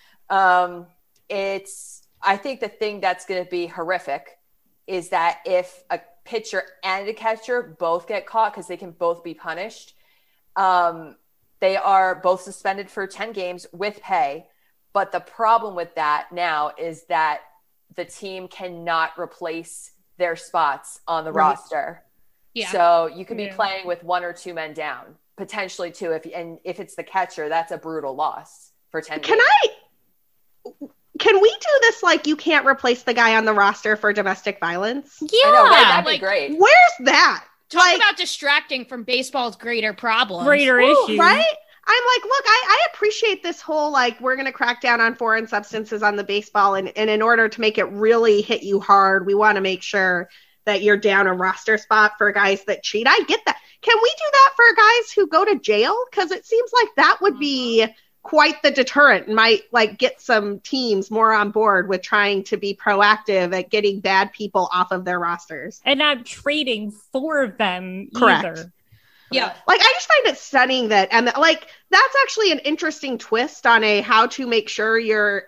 I think the thing that's going to be horrific is that if a pitcher and a catcher both get caught, because they can both be punished, they are both suspended for 10 games with pay. But the problem with that now is that the team cannot replace their spots on the roster. Yeah. So you could be playing with one or two men down, potentially two. If it's the catcher, that's a brutal loss for 10 games. Can we do this like you can't replace the guy on the roster for domestic violence? Yeah. I know, right? That'd be great. Where's that? Talk about distracting from baseball's greater problems. Greater issues. Right? I'm like, look, I appreciate this whole, like, we're going to crack down on foreign substances on the baseball. And in order to make it really hit you hard, we want to make sure that you're down a roster spot for guys that cheat. I get that. Can we do that for guys who go to jail? Because it seems like that would be quite the deterrent and might, like, get some teams more on board with trying to be proactive at getting bad people off of their rosters. And not trading for them Correct. either. Yeah. Like, I just find it stunning that, and like, that's actually an interesting twist on how to make sure you're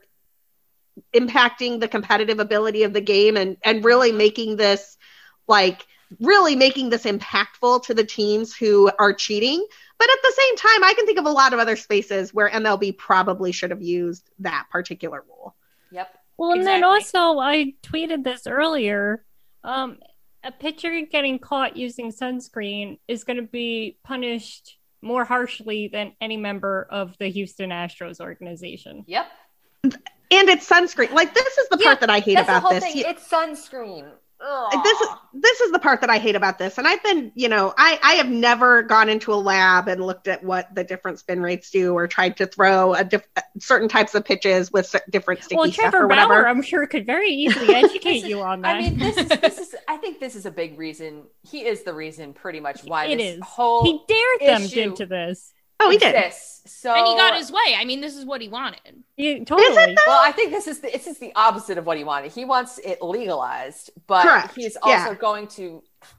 impacting the competitive ability of the game and really making this, like, really making this impactful to the teams who are cheating. But at the same time, I can think of a lot of other spaces where MLB probably should have used that particular rule. Yep. Well, and Exactly. then also, I tweeted this earlier. A pitcher getting caught using sunscreen is going to be punished more harshly than any member of the Houston Astros organization. Yep. And it's sunscreen. Like, this is the part that I hate That's the about whole this. thing. It's sunscreen. Ugh. This is the part that I hate about this. And I've been, I have never gone into a lab and looked at what the different spin rates do or tried to throw certain types of pitches with different sticky Well, stuff Trevor or whatever. Bauer, I'm sure, could very easily educate you on that. I mean, this is. I think this is a big reason. He is the reason, pretty much, why It this is. whole He dared them issue into this. Oh, he did. exists. So, And he got his way. I mean, this is what he wanted. Yeah, totally. well, I think this is the opposite of what he wanted. He wants it legalized, but Correct. he's also Yeah. going to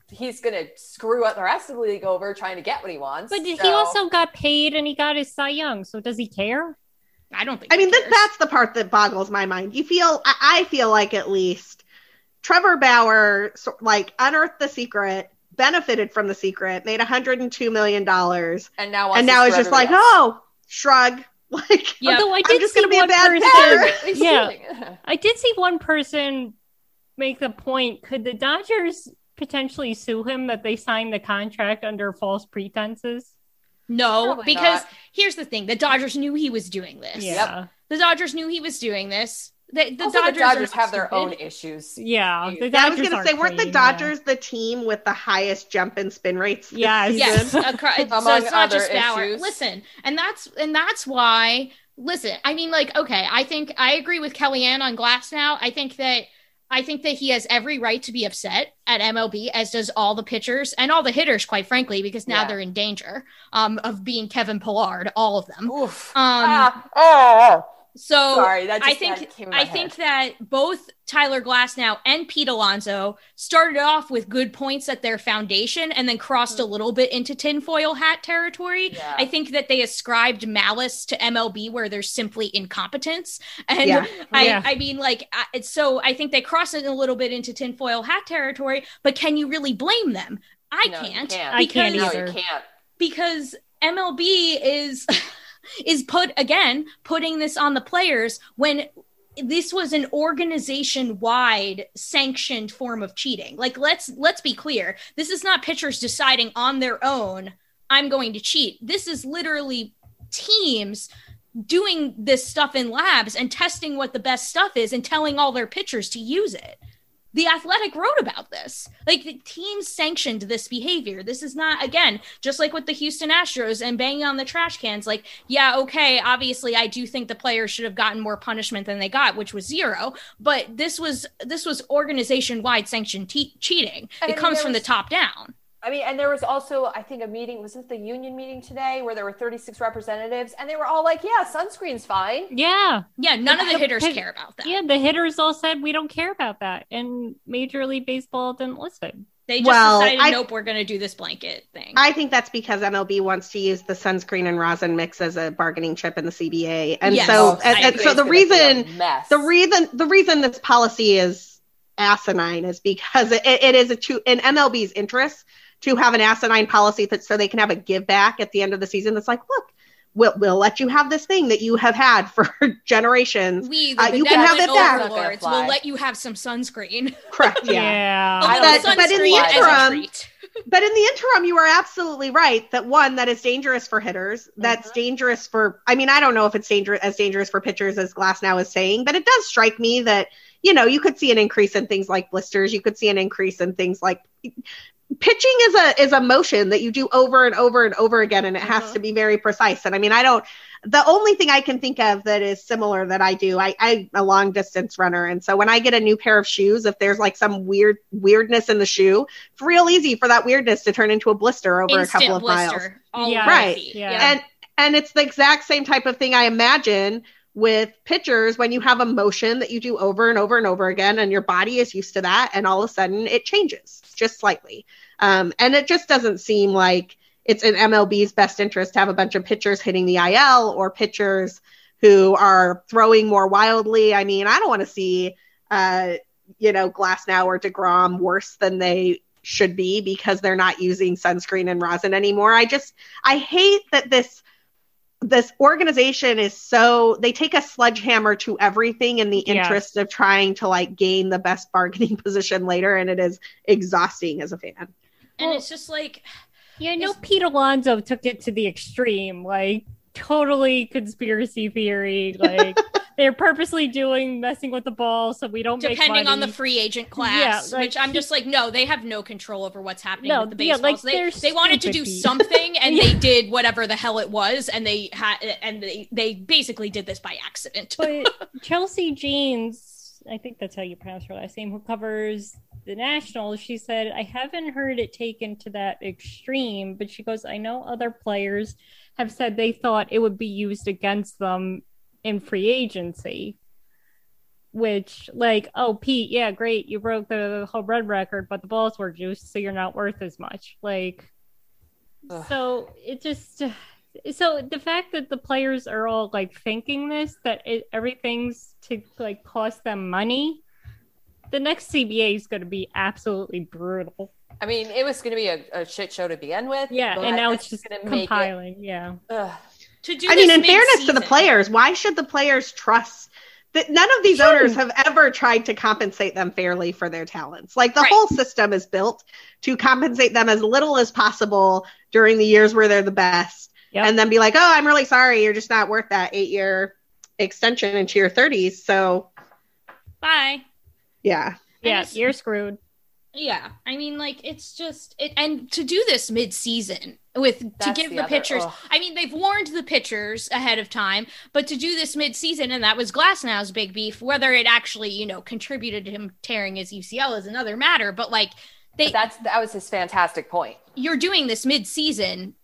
screw up the rest of the league over trying to get what he wants. But he So- also got paid and he got his Cy Young, so does he care? I don't think. I mean, he cares. that's the part that boggles my mind. I feel like at least Trevor Bauer, like, unearthed the secret, benefited from the secret, made $102 million, and now it's just like, oh, shrug. Like, Yeah. Although I I'm did just see going to be a one bad person, player. Yeah. I did see one person make the point, could the Dodgers potentially sue him that they signed the contract under false pretenses? No, Probably because not. here's the thing: the Dodgers knew he was doing this. Yeah. The Dodgers knew he was doing this. The Also, Dodgers, the Dodgers are have their stupid. own issues. Yeah. The Yeah, I was Dodgers going to aren't say, weren't the clean, Dodgers the team with the highest jump in spin rates this Yes. season? Yes, so Among it's not other just Bauer. issues. Listen, and that's why. Listen, I mean, like, okay, I think I agree with Kellyanne on Glass now. I think that he has every right to be upset at MLB, as does all the pitchers and all the hitters, quite frankly, because now Yeah. they're in danger of being Kevin Pillar, all of them. Oof. So Sorry, that just I think came in my head. that both Tyler Glasnow and Pete Alonso started off with good points at their foundation and then crossed a little bit into tinfoil hat territory. Yeah. I think that they ascribed malice to MLB where there's simply incompetence. And Yeah. Yeah. I mean, like, so I think they crossed it a little bit into tinfoil hat territory, but can you really blame them? I No, you can't. can't. I can't because- No, either. you can't. because MLB is putting this on the players when this was an organization-wide sanctioned form of cheating. Like, let's be clear. This is not pitchers deciding on their own, I'm going to cheat. This is literally teams doing this stuff in labs and testing what the best stuff is and telling all their pitchers to use it. The Athletic wrote about this. Like, the teams sanctioned this behavior. This is not, again, just like with the Houston Astros and banging on the trash cans. Like, yeah, okay, obviously I do think the players should have gotten more punishment than they got, which was 0. But this was organization-wide sanctioned cheating. And I It mean, comes there from the was- top down. I mean, and there was also, I think, a meeting. Was it the union meeting today where there were 36 representatives, and they were all like, "Yeah, sunscreen's fine." Yeah. Yeah, none of the hitters Pit- care about that. Yeah, the hitters all said we don't care about that. And Major League Baseball didn't listen. They just Well, decided, nope, we're going to do this blanket thing. I think that's because MLB wants to use the sunscreen and rosin mix as a bargaining chip in the CBA, and Yes. so I and agree. so It's the gonna be a reason mess. the reason this policy is asinine is because it is in MLB's interest to have an asinine policy so they can have a give back at the end of the season. That's like, look, we'll let you have this thing that you have had for generations. We, the you can have benevolent it back. overlords, Not gonna will fly. let you have some sunscreen. Correct. Yeah. Yeah. I A don't little think but in the sunscreen as a interim- treat. But in the interim, you are absolutely right that one, that is dangerous for hitters. That's dangerous for, I mean, I don't know if it's dangerous for pitchers as Glasnow is saying, but it does strike me that, you could see an increase in things like blisters. You could see an increase in things like pitching is a motion that you do over and over and over again, and it has to be very precise. And I mean, the only thing I can think of that is similar that I do, I'm a long distance runner. And so when I get a new pair of shoes, if there's like some weirdness in the shoe, it's real easy for that weirdness to turn into a blister over a couple of miles. Right. Yeah. And it's the exact same type of thing I imagine with pitchers when you have a motion that you do over and over and over again, and your body is used to that, and all of a sudden it changes just slightly. And it just doesn't seem like it's in MLB's best interest to have a bunch of pitchers hitting the IL or pitchers who are throwing more wildly. I mean, I don't want to see, Glasnow or DeGrom worse than they should be because they're not using sunscreen and rosin anymore. I hate that this organization is they take a sledgehammer to everything in the interest of trying to like gain the best bargaining position later. And it is exhausting as a fan. And it's just like, Pete Alonso took it to the extreme, like totally conspiracy theory. Like they're purposely messing with the ball so we don't make money. Depending on the free agent class, which I'm just like, no, they have no control over what's happening with the baseball. They wanted to do something, and they did whatever the hell it was, and they basically did this by accident. But Chelsea Jeans, I think that's how you pronounce her last name, who covers the Nationals, she said, I haven't heard it taken to that extreme, but she goes, I know other players have said they thought it would be used against them in free agency, which like, oh, Pete, yeah, great, you broke the home run record, but the balls were juiced, so you're not worth as much. Like, so it just, so the fact that the players are all like thinking this, that everything's to like cost them money, the next CBA is going to be absolutely brutal. I mean, it was going to be a shit show to begin with. Yeah, and now it's just compiling. In fairness to the players, why should the players trust that none of these owners have ever tried to compensate them fairly for their talents? Like the whole system is built to compensate them as little as possible during the years where they're the best. Yep. And then be like, oh, I'm really sorry, you're just not worth that 8-year extension into your 30s. So bye. Yeah. Yeah, you're screwed. Yeah. I mean, like, it's just and to do this mid-season to give the pitchers, I mean, they've warned the pitchers ahead of time, but to do this mid-season, and that was Glasnow's big beef, whether it actually, contributed to him tearing his UCL is another matter, but like that was his fantastic point. You're doing this mid-season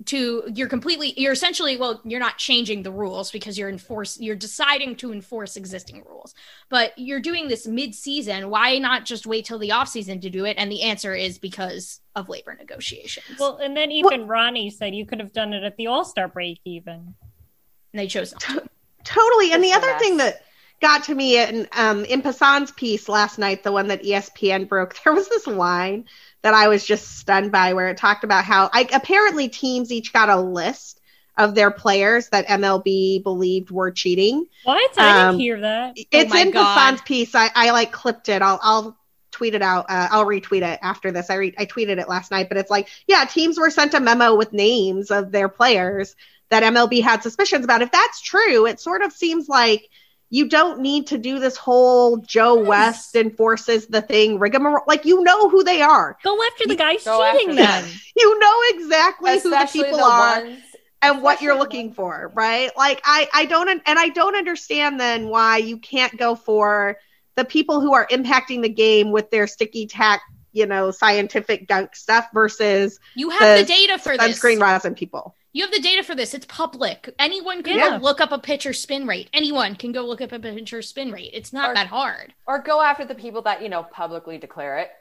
you're essentially, you're not changing the rules because you're deciding to enforce existing rules, but you're doing this mid-season. Why not just wait till the off-season to do it? And the answer is because of labor negotiations. Well, and then even Ronnie said you could have done it at the All-Star break even. And they chose not to. Totally. And the other thing that got to me in Passan's piece last night, the one that ESPN broke, there was this line that I was just stunned by where it talked about how apparently teams each got a list of their players that MLB believed were cheating. What? I didn't hear that. It's in Passan's piece. I like clipped it. I'll tweet it out. I'll retweet it after this. I tweeted it last night, but it's like, yeah, teams were sent a memo with names of their players that MLB had suspicions about. If that's true, it sort of seems like you don't need to do this whole Joe West enforces the thing rigmarole. Like, you know who they are. Go after the guys cheating them. You know exactly who the people are and what you're looking for, right? Like, I don't understand then why you can't go for the people who are impacting the game with their sticky tack, scientific gunk stuff versus you have the data for this. Sunscreen rosin people. You have the data for this. It's public. Anyone can go look up a pitcher spin rate. Anyone can go look up a pitcher spin rate. It's not that hard. Or go after the people that, publicly declare it.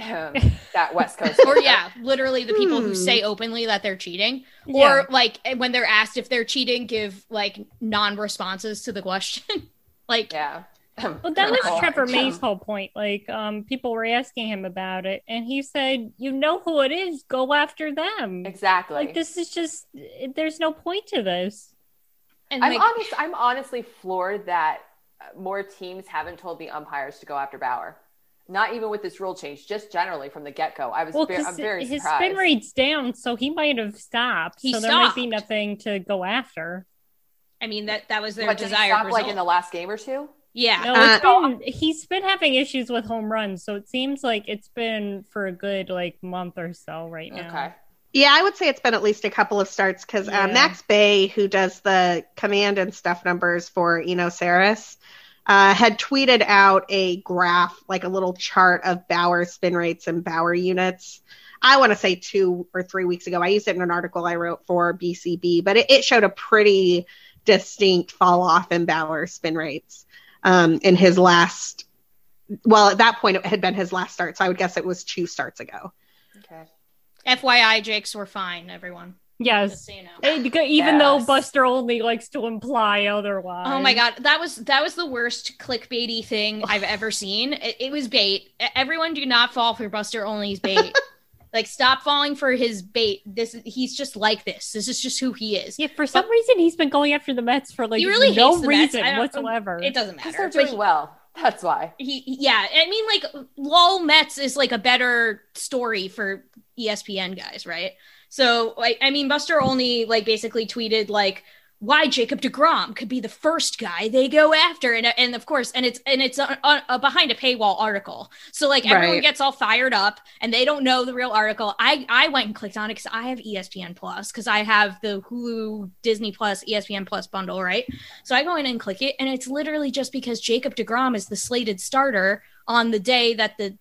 That West Coast. Or literally the people who say openly that they're cheating. Yeah. Or like when they're asked if they're cheating, give like non-responses to the question. Well, that was Trevor May's whole point. Like, people were asking him about it, and he said, "You know who it is. Go after them." Exactly. Like, this is just. There's no point to this. And I'm honestly floored that more teams haven't told the umpires to go after Bauer. Not even with this rule change, just generally from the get-go. I'm very surprised. His spin rate's down, so he might have stopped. There might be nothing to go after. I mean, that was their desired result. Like in the last game or two. Yeah. No, he's been having issues with home runs, so it seems like it's been for a good month or so right now. Okay. Yeah, I would say it's been at least a couple of starts because Max Bay, who does the command and stuff numbers for Eno Saris, had tweeted out a graph, like a little chart of Bauer spin rates and Bauer units. I want to say 2 or 3 weeks ago. I used it in an article I wrote for BCB, but it showed a pretty distinct fall off in Bauer spin rates in his last. Well, at that point, it had been his last start, so I would guess it was 2 starts ago. Okay. FYI, Jakes were fine, everyone. Yes. Just so you know. Even though Buster only likes to imply otherwise. Oh my god, that was the worst clickbaity thing I've ever seen. It was bait. Everyone do not fall for Buster Only's bait. Like, stop falling for his bait. He's just like this. This is just who he is. Yeah, for some reason he's been going after the Mets for he really no hates the reason Mets. whatsoever. It doesn't matter. Because they're doing well. That's why. Yeah, I mean, like, LOL Mets is like a better story for ESPN guys, right? So, I mean, Buster Only basically tweeted why Jacob deGrom could be the first guy they go after, and of course, and it's a behind a paywall article, so everyone gets all fired up, and they don't know the real article. I went and clicked on it because I have ESPN Plus, because I have the Hulu, Disney Plus, ESPN Plus bundle, right? So I go in and click it, and it's literally just because Jacob deGrom is the slated starter on the day that that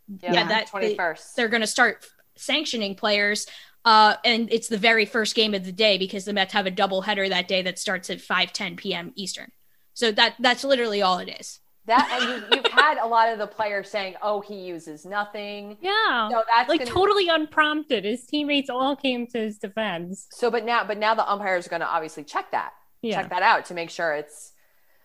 21st they're going to start sanctioning players. And it's the very first game of the day because the Mets have a doubleheader that day that starts at 5:10 p.m. Eastern. So that's literally all it is. And you've had a lot of the players saying, "Oh, he uses nothing." Yeah, so that's totally unprompted. His teammates all came to his defense. So, but now the umpire is going to obviously check that out to make sure it's.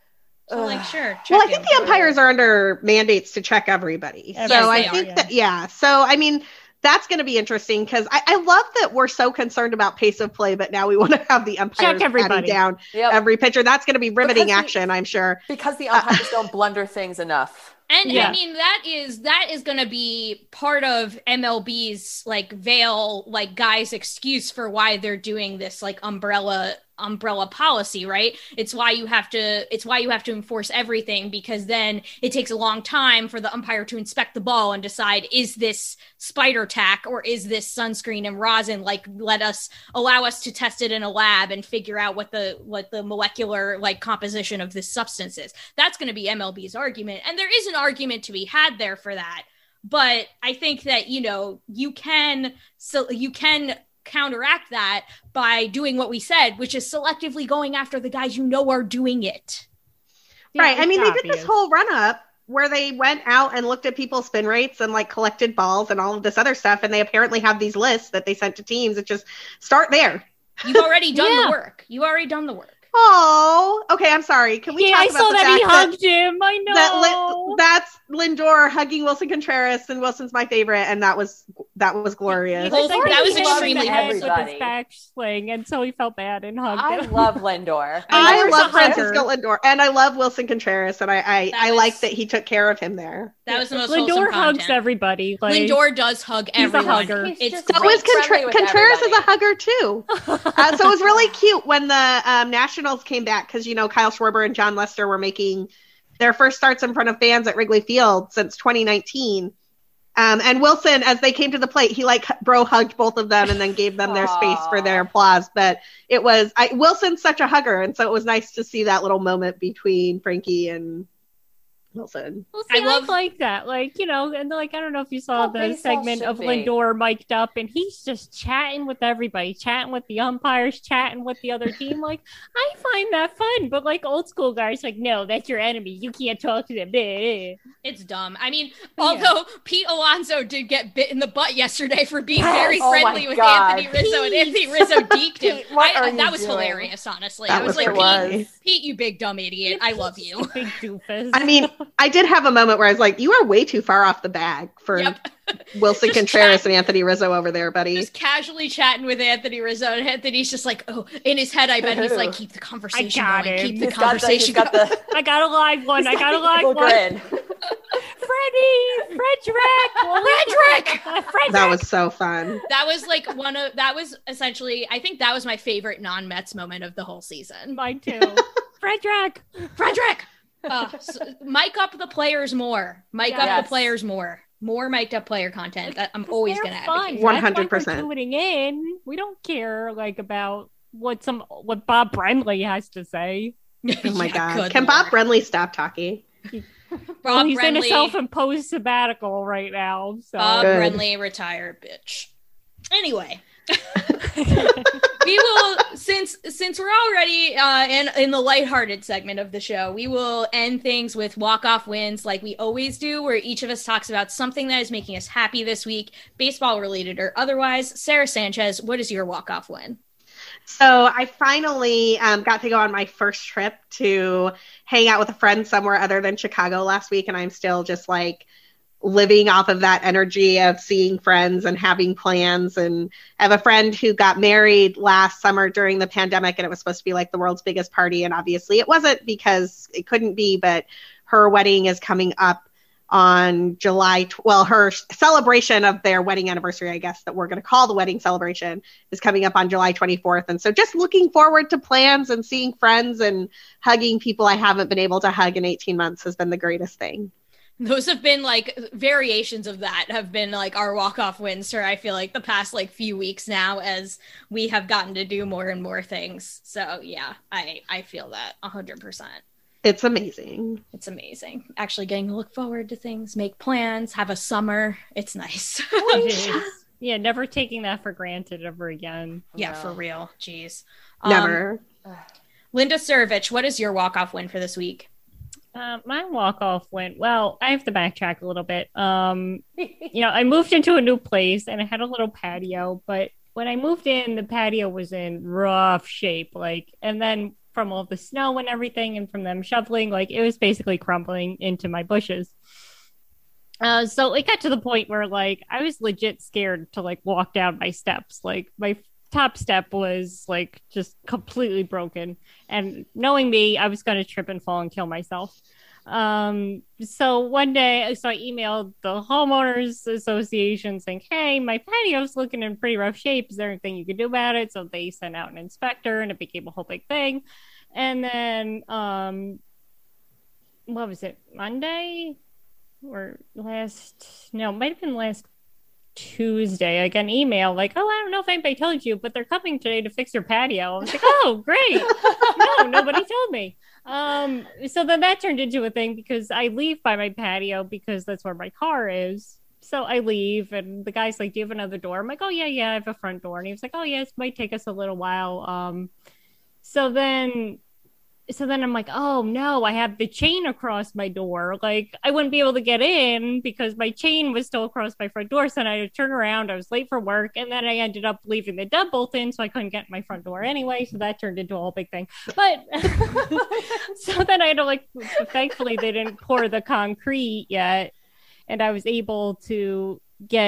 So sure. Well, I think the umpires are under mandates to check everybody. Yes, so I think that So I mean. That's going to be interesting because I love that we're so concerned about pace of play, but now we want to have the umpires patting down every pitcher. That's going to be riveting action, I'm sure. Because the umpires don't blunder things enough. And I mean, that is going to be part of MLB's veil, guys' excuse for why they're doing this umbrella policy, right? It's why you have to enforce everything, because then it takes a long time for the umpire to inspect the ball and decide, is this spider tack or is this sunscreen and rosin? Allow us to test it in a lab and figure out what the molecular composition of this substance is. That's going to be MLB's argument, and there is an argument to be had there for that. But I think that you can counteract that by doing what we said, which is selectively going after the guys are doing it. Right. I mean, they did this whole run up where they went out and looked at people's spin rates and collected balls and all of this other stuff, and they apparently have these lists that they sent to teams that just start there. You've already done the work. You already done the work. Oh, okay. I'm sorry. Can we talk about the fact that he hugged him? I know. That's Lindor hugging Wilson Contreras, and Wilson's my favorite, and that was glorious. That was extremely everybody. His back swing, and so he felt bad and hugged him. I love Lindor. I love Francisco Lindor, and I love Wilson Contreras, and I like that he took care of him there. That was the most Lindor hugs content. Everybody. Lindor does hug everyone. He's a hugger. So is Contreras is a hugger too. So it was really cute when the Nationals came back, because Kyle Schwarber and John Lester were making their first starts in front of fans at Wrigley Field since 2019. And Wilson, as they came to the plate, he bro hugged both of them and then gave them their space for their applause. But it was Wilson's such a hugger, and so it was nice to see that little moment between Frankie and Wilson. Well, see, I like that. And I don't know if you saw the segment of Lindor mic'd up, and he's just chatting with everybody, chatting with the umpires, chatting with the other team. I find that fun, but old school guys, no, that's your enemy. You can't talk to them. It's dumb. I mean, although Pete Alonso did get bit in the butt yesterday for being very friendly with Anthony Rizzo, and Anthony Rizzo deked him. That was hilarious, honestly. I was Pete, you big dumb idiot. I love you. Big doofus. I mean, I did have a moment where I was like, you are way too far off the bag for Wilson Contreras and Anthony Rizzo over there, buddy. Just casually chatting with Anthony Rizzo, and Anthony's just in his head, I bet he's keep the conversation going. Keep the conversation going. I got a live one. Frederick! That was so fun. That was essentially, I think that was my favorite non-Mets moment of the whole season. Mine too. Frederick! Mic up the players more. Mic up the players more. More mic'd up player content. I'm always going to advocate. 100%. Tuning in. We don't care about what Bob Brenly has to say. Oh my God. Can Bob Brenly stop talking? He's in a self-imposed sabbatical right now. So. Bob Brenly, retired bitch. Anyway. We will, since we're already in the lighthearted segment of the show, we will end things with walk-off wins like we always do, where each of us talks about something that is making us happy this week, baseball related or otherwise. Sarah Sanchez, what is your walk-off win? So I finally got to go on my first trip to hang out with a friend somewhere other than Chicago last week, and I'm still just like living off of that energy of seeing friends and having plans. And I have a friend who got married last summer during the pandemic, and it was supposed to be like the world's biggest party. And obviously it wasn't because it couldn't be, but her wedding is coming up on her celebration of their wedding anniversary, I guess, that we're going to call the wedding celebration, is coming up on July 24th. And so just looking forward to plans and seeing friends and hugging people I haven't been able to hug in 18 months has been the greatest thing. Those have been like variations of that have been like our walk-off wins for I feel like the past like few weeks now, as we have gotten to do more and more things. So yeah, I feel that 100%. It's amazing. It's amazing. Actually getting to look forward to things, make plans, have a summer. It's nice. Yeah, never taking that for granted ever again. Yeah, for real. Jeez. Never. Linda Servich, what is your walk-off win for this week? My walk-off went, well, I have to backtrack a little bit. I moved into a new place and I had a little patio, but when I moved in, the patio was in rough shape. And then from all the snow and everything and from them shoveling, it was basically crumbling into my bushes. So it got to the point where I was legit scared to walk down my steps. My top step was just completely broken, and knowing me, I was going to trip and fall and kill myself. So one day, I emailed the homeowners association saying, hey, my patio's looking in pretty rough shape. Is there anything you can do about it? So they sent out an inspector and it became a whole big thing. And then, what was it? Monday or might have been last Tuesday, I got an email I don't know if anybody told you, but they're coming today to fix your patio. I was like, oh, great. No, nobody told me. So then that turned into a thing because I leave by my patio because that's where my car is. So I leave and the guy's like, do you have another door? I'm like, oh, yeah, I have a front door. And he was like, oh, yeah, it might take us a little while. So then I'm like, oh no, I have the chain across my door. I wouldn't be able to get in because my chain was still across my front door. So then I had to turn around. I was late for work. And then I ended up leaving the deadbolt in. So I couldn't get my front door anyway. So that turned into a whole big thing. But so then I had to thankfully they didn't pour the concrete yet. And I was able to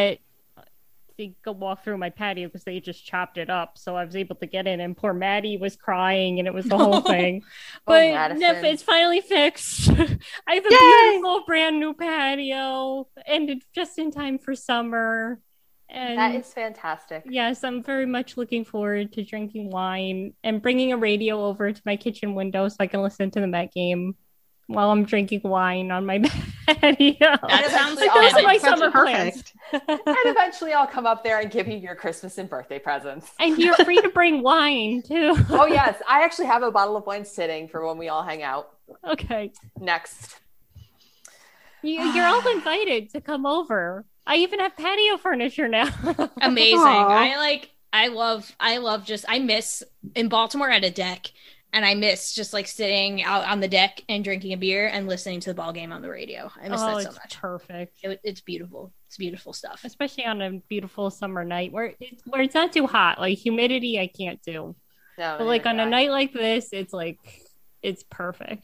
go walk through my patio because they just chopped it up. So I was able to get in, and poor Maddie was crying and it was the whole thing. But it's finally fixed. I have a beautiful brand new patio and it's just in time for summer. And that is fantastic. Yes, I'm very much looking forward to drinking wine and bringing a radio over to my kitchen window so I can listen to the Met game while I'm drinking wine on my patio. That sounds like those are my summer perfect. And eventually I'll come up there and give you your Christmas and birthday presents. And you're free to bring wine too. Oh yes, I actually have a bottle of wine sitting for when we all hang out. Okay. Next. You're all invited to come over. I even have patio furniture now. Amazing. Aww. I miss in Baltimore at a deck. And I miss just sitting out on the deck and drinking a beer and listening to the ball game on the radio. I miss that so much. Perfect. It's beautiful. It's beautiful stuff. Especially on a beautiful summer night where it's not too hot. Humidity, I can't do. No, but on a night like this, it's it's perfect.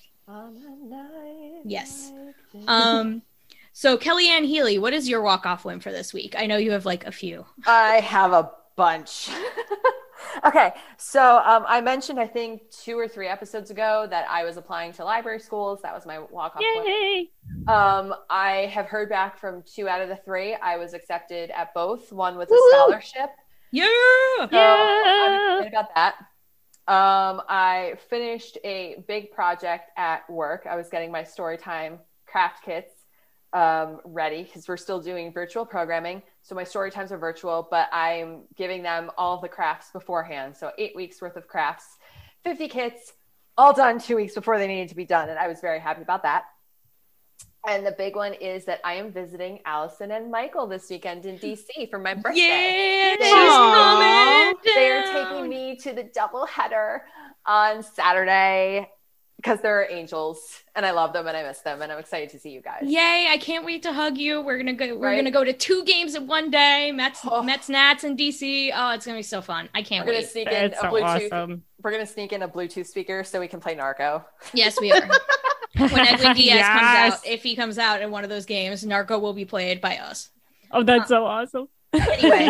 Yes. So Kellyanne Healy, what is your walk-off win for this week? I know you have a few. I have a bunch. Okay, so I mentioned, I think 2 or 3 episodes ago that I was applying to library schools. That was my walk-off Yay! win. I have heard back from 2 out of the 3. I was accepted at both, one with a scholarship. Yeah! So I'm excited about that. I finished a big project at work. I was getting my Storytime craft kits ready because we're still doing virtual programming. So my story times are virtual, but I'm giving them all the crafts beforehand. So 8 weeks worth of crafts, 50 kits, all done 2 weeks before they needed to be done. And I was very happy about that. And the big one is that I am visiting Allison and Michael this weekend in DC for my birthday. Yeah, she's coming. They are taking me to the doubleheader on Saturday because they're angels and I love them and I miss them and I'm excited to see you guys. Yay, I can't wait to hug you. We're gonna go to 2 games in one day. Mets Nats in DC. Oh, it's gonna be so fun. I can't wait. Sneak in a Bluetooth. Awesome. We're gonna sneak in a Bluetooth speaker so we can play Narco. Yes, we are. When Edwin Diaz comes out, if he comes out in one of those games, Narco will be played by us. Oh, that's so awesome. Anyway,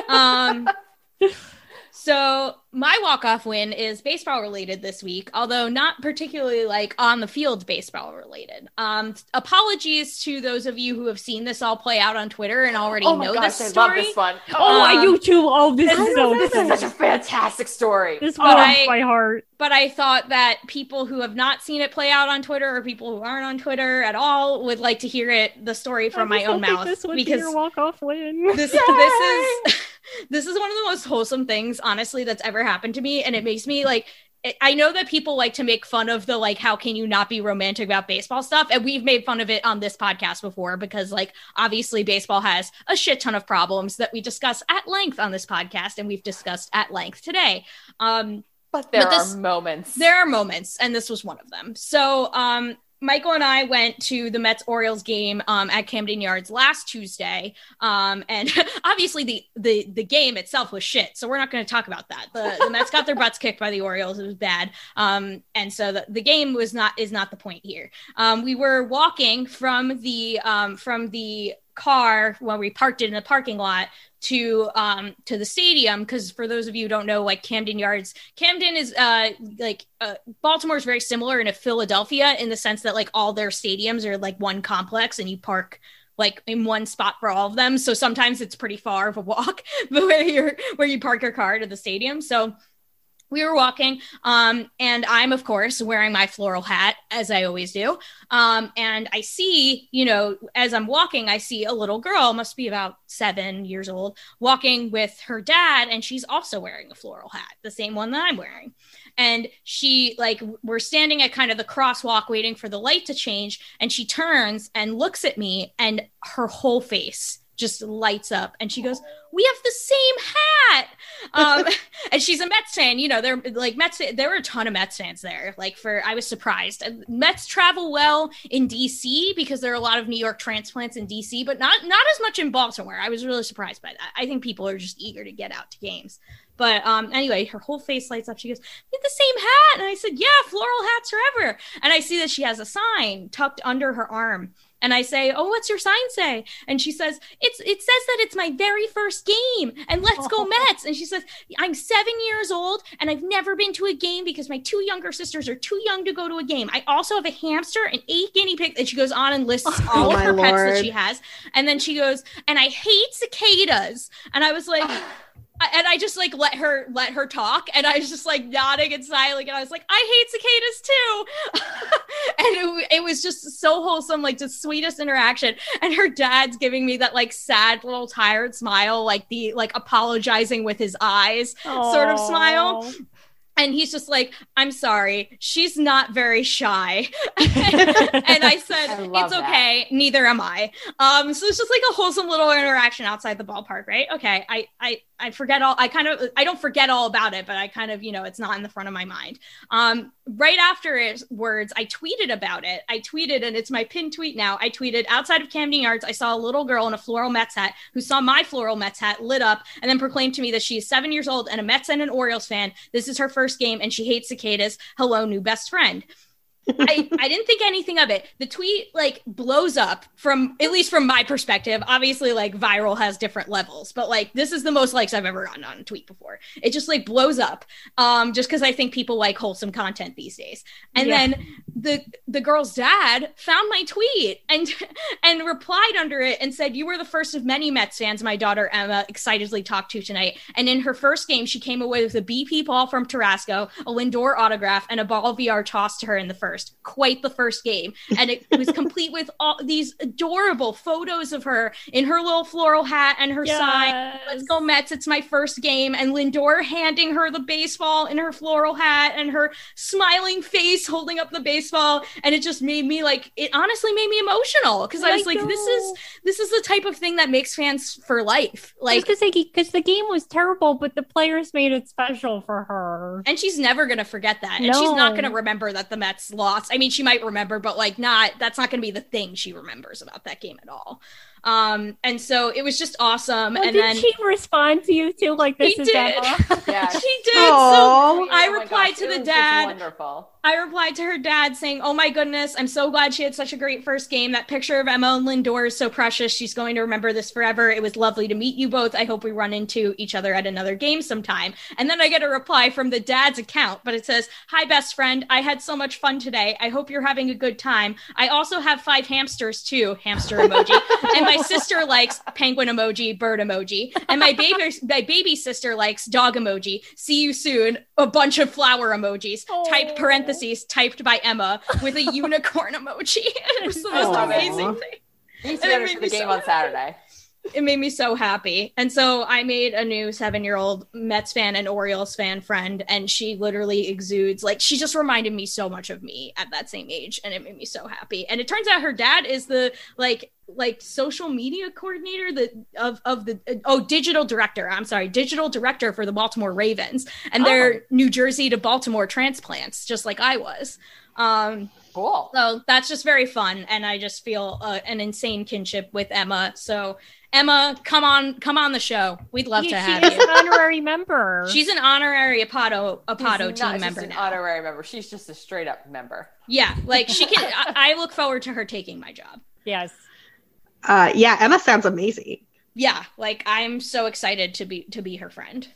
so my walk-off win is baseball related this week, although not particularly like on the field baseball related. Apologies to those of you who have seen this all play out on Twitter and already know this story. I love this one. I do too. Oh, this is such a fantastic story. This warms my heart. But I thought that people who have not seen it play out on Twitter or people who aren't on Twitter at all would like to hear the story from my own mouth. This would be your walk-off win. This is one of the most wholesome things, honestly, that's ever happened to me. And it makes me like, I know that people like to make fun of the, like, how can you not be romantic about baseball stuff? And we've made fun of it on this podcast before because, like, obviously baseball has a shit ton of problems that we discuss at length on this podcast. And we've discussed at length today. But there are moments. There are moments. And this was one of them. So, Michael and I went to the Mets-Orioles game at Camden Yards last Tuesday, and obviously the game itself was shit, so we're not going to talk about that. The Mets got their butts kicked by the Orioles. It was bad, and so the game is not the point here. We were walking from the car when we parked it in the parking lot to the stadium, because for those of you who don't know, like, Camden is Baltimore is very similar to Philadelphia in the sense that, like, all their stadiums are like one complex and you park like in one spot for all of them, so sometimes it's pretty far of a walk where you park your car to the stadium. So we were walking, and I'm, of course, wearing my floral hat, as I always do. And I see, as I'm walking, I see a little girl, must be about 7 years old, walking with her dad, and she's also wearing a floral hat, the same one that I'm wearing. And we're standing at kind of the crosswalk waiting for the light to change, and she turns and looks at me, and her whole face just lights up and she goes, "We have the same hat." And she's a Mets fan. They're like Mets. There were a ton of Mets fans there. I was surprised. Mets travel well in DC because there are a lot of New York transplants in DC, but not as much in Baltimore. I was really surprised by that. I think people are just eager to get out to games. But anyway, her whole face lights up. She goes, "We have the same hat." And I said, "Yeah, floral hats forever." And I see that she has a sign tucked under her arm. And I say, "Oh, what's your sign say?" And she says, it says that it's my very first game and let's go Mets. And she says, "I'm 7 years old and I've never been to a game because my 2 younger sisters are too young to go to a game. I also have a hamster and 8 guinea pigs." And she goes on and lists all of her pets that she has. And then she goes, "And I hate cicadas." And I was like... And I just let her talk, and I was just nodding and smiling, and I was like, "I hate cicadas too." And it was just so wholesome, the sweetest interaction. And her dad's giving me that sad little tired smile, the apologizing with his eyes sort of smile. And he's just like, "I'm sorry, she's not very shy." And I said, "It's okay, neither am I." So it's just a wholesome little interaction outside the ballpark, right? Okay, I forget all, I don't forget all about it, but I kind of, it's not in the front of my mind. Right afterwards, I tweeted about it. And it's my pinned tweet now. I tweeted, "Outside of Camden Yards, I saw a little girl in a floral Mets hat who saw my floral Mets hat lit up and then proclaimed to me that she is 7 years old and a Mets and an Orioles fan. This is her first game and she hates cicadas. Hello, new best friend." I didn't think anything of it. The tweet like blows up from, at least from my perspective. Obviously, like viral has different levels, but like this is the most likes I've ever gotten on a tweet before. It just like blows up, just because I think people like wholesome content these days. And then the girl's dad found my tweet and replied under it and said, "You were the first of many Mets fans my daughter Emma excitedly talked to tonight. And in her first game, she came away with a BP ball from Tarasco, a Lindor autograph, and a ball VR tossed to her in the first. Quite the first game. And it was complete with all these adorable photos of her in her little floral hat and her sign. Let's go Mets. It's my first game." And Lindor handing her the baseball in her floral hat and her smiling face holding up the baseball. And it just made me like, it honestly made me emotional because I was like, this is the type of thing that makes fans for life. Like, because the game was terrible, but the players made it special for her. And she's never going to forget that. And she's not going to remember that the Mets lost. I mean, she might remember, but like that's not going to be the thing she remembers about that game at all. And so it was just awesome. Well, and did then she respond to you too? Like, this is did. Emma? Yeah, she did. Aww. So I replied to the dad. Wonderful. I replied to her dad saying, "Oh my goodness, I'm so glad she had such a great first game. That picture of Emma and Lindor is so precious. She's going to remember this forever. It was lovely to meet you both. I hope we run into each other at another game sometime." And then I get a reply from the dad's account, but it says, "Hi, best friend. I had so much fun today. I hope you're having a good time. I also have 5 hamsters too," hamster emoji. "And my sister likes penguin emoji, bird emoji. And my baby sister likes dog emoji. See you soon. A bunch of flower emojis. Typed parentheses, typed by Emma with a unicorn emoji." It was the most amazing thing. He's ready for the game on Saturday. It made me so happy. And so I made a new 7-year-old Mets fan and Orioles fan friend, and she literally exudes, like, she just reminded me so much of me at that same age, and it made me so happy. And it turns out her dad is the like social media coordinator digital director for the Baltimore Ravens, and they're New Jersey to Baltimore transplants, just like I was. Cool. So that's just very fun, and I just feel an insane kinship with Emma. So Emma, come on the show. We'd love to have you. She's an honorary member. She's an honorary Apado team member an now. Honorary member. She's just a straight up member. Yeah, like she can. I look forward to her taking my job. Yes. Yeah, Emma sounds amazing. Yeah, like I'm so excited to be her friend.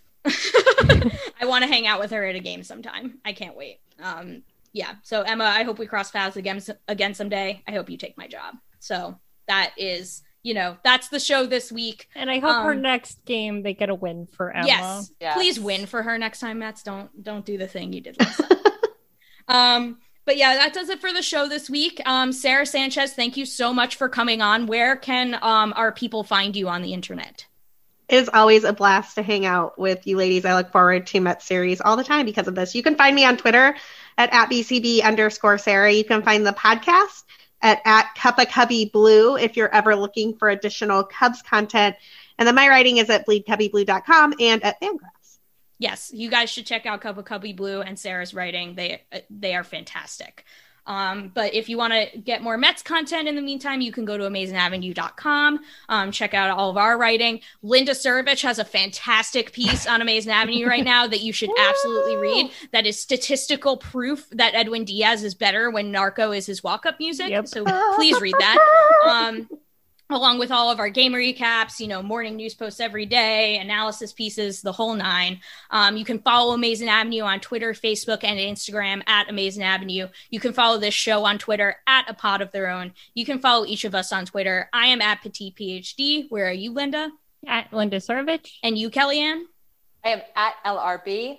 I want to hang out with her at a game sometime. I can't wait. Yeah, so Emma, I hope we cross paths again someday. I hope you take my job. So that is, that's the show this week. And I hope her next game they get a win for Emma. Yes. Please win for her next time, Mets. Don't do the thing you did last time. But yeah, that does it for the show this week. Sarah Sanchez, thank you so much for coming on. Where can our people find you on the internet? It is always a blast to hang out with you ladies. I look forward to Mets series all the time because of this. You can find me on Twitter at @BCB_Sarah. You can find the podcast at @CupACubbyBlue if you're ever looking for additional Cubs content. And then my writing is at bleedcubbyblue.com and at Fangraphs. Yes, you guys should check out Cup of Cubby Blue and Sarah's writing. They are fantastic. But if you want to get more Mets content in the meantime, you can go to AmazingAvenue.com. Check out all of our writing. Linda Surovich has a fantastic piece on Amazing Avenue right now that you should absolutely read. That is statistical proof that Edwin Diaz is better when Narco is his walk-up music. Yep. So please read that. Along with all of our game recaps, morning news posts every day, analysis pieces, the whole 9. You can follow Amazing Avenue on Twitter, Facebook, and Instagram at Amazing Avenue. You can follow this show on Twitter at A Pod of Their Own. You can follow each of us on Twitter. I am at Petit PhD. Where are you, Linda? At Linda Surovich. And you, Kellyanne? I am at LRB,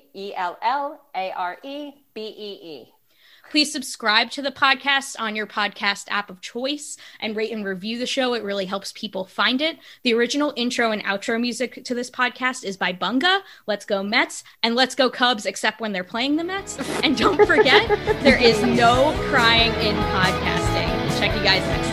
ELLAREBEE. Please subscribe to the podcast on your podcast app of choice and rate and review the show. It really helps people find it. The original intro and outro music to this podcast is by Bunga. Let's go Mets and let's go Cubs, except when they're playing the Mets. And don't forget, there is no crying in podcasting. Check you guys next time.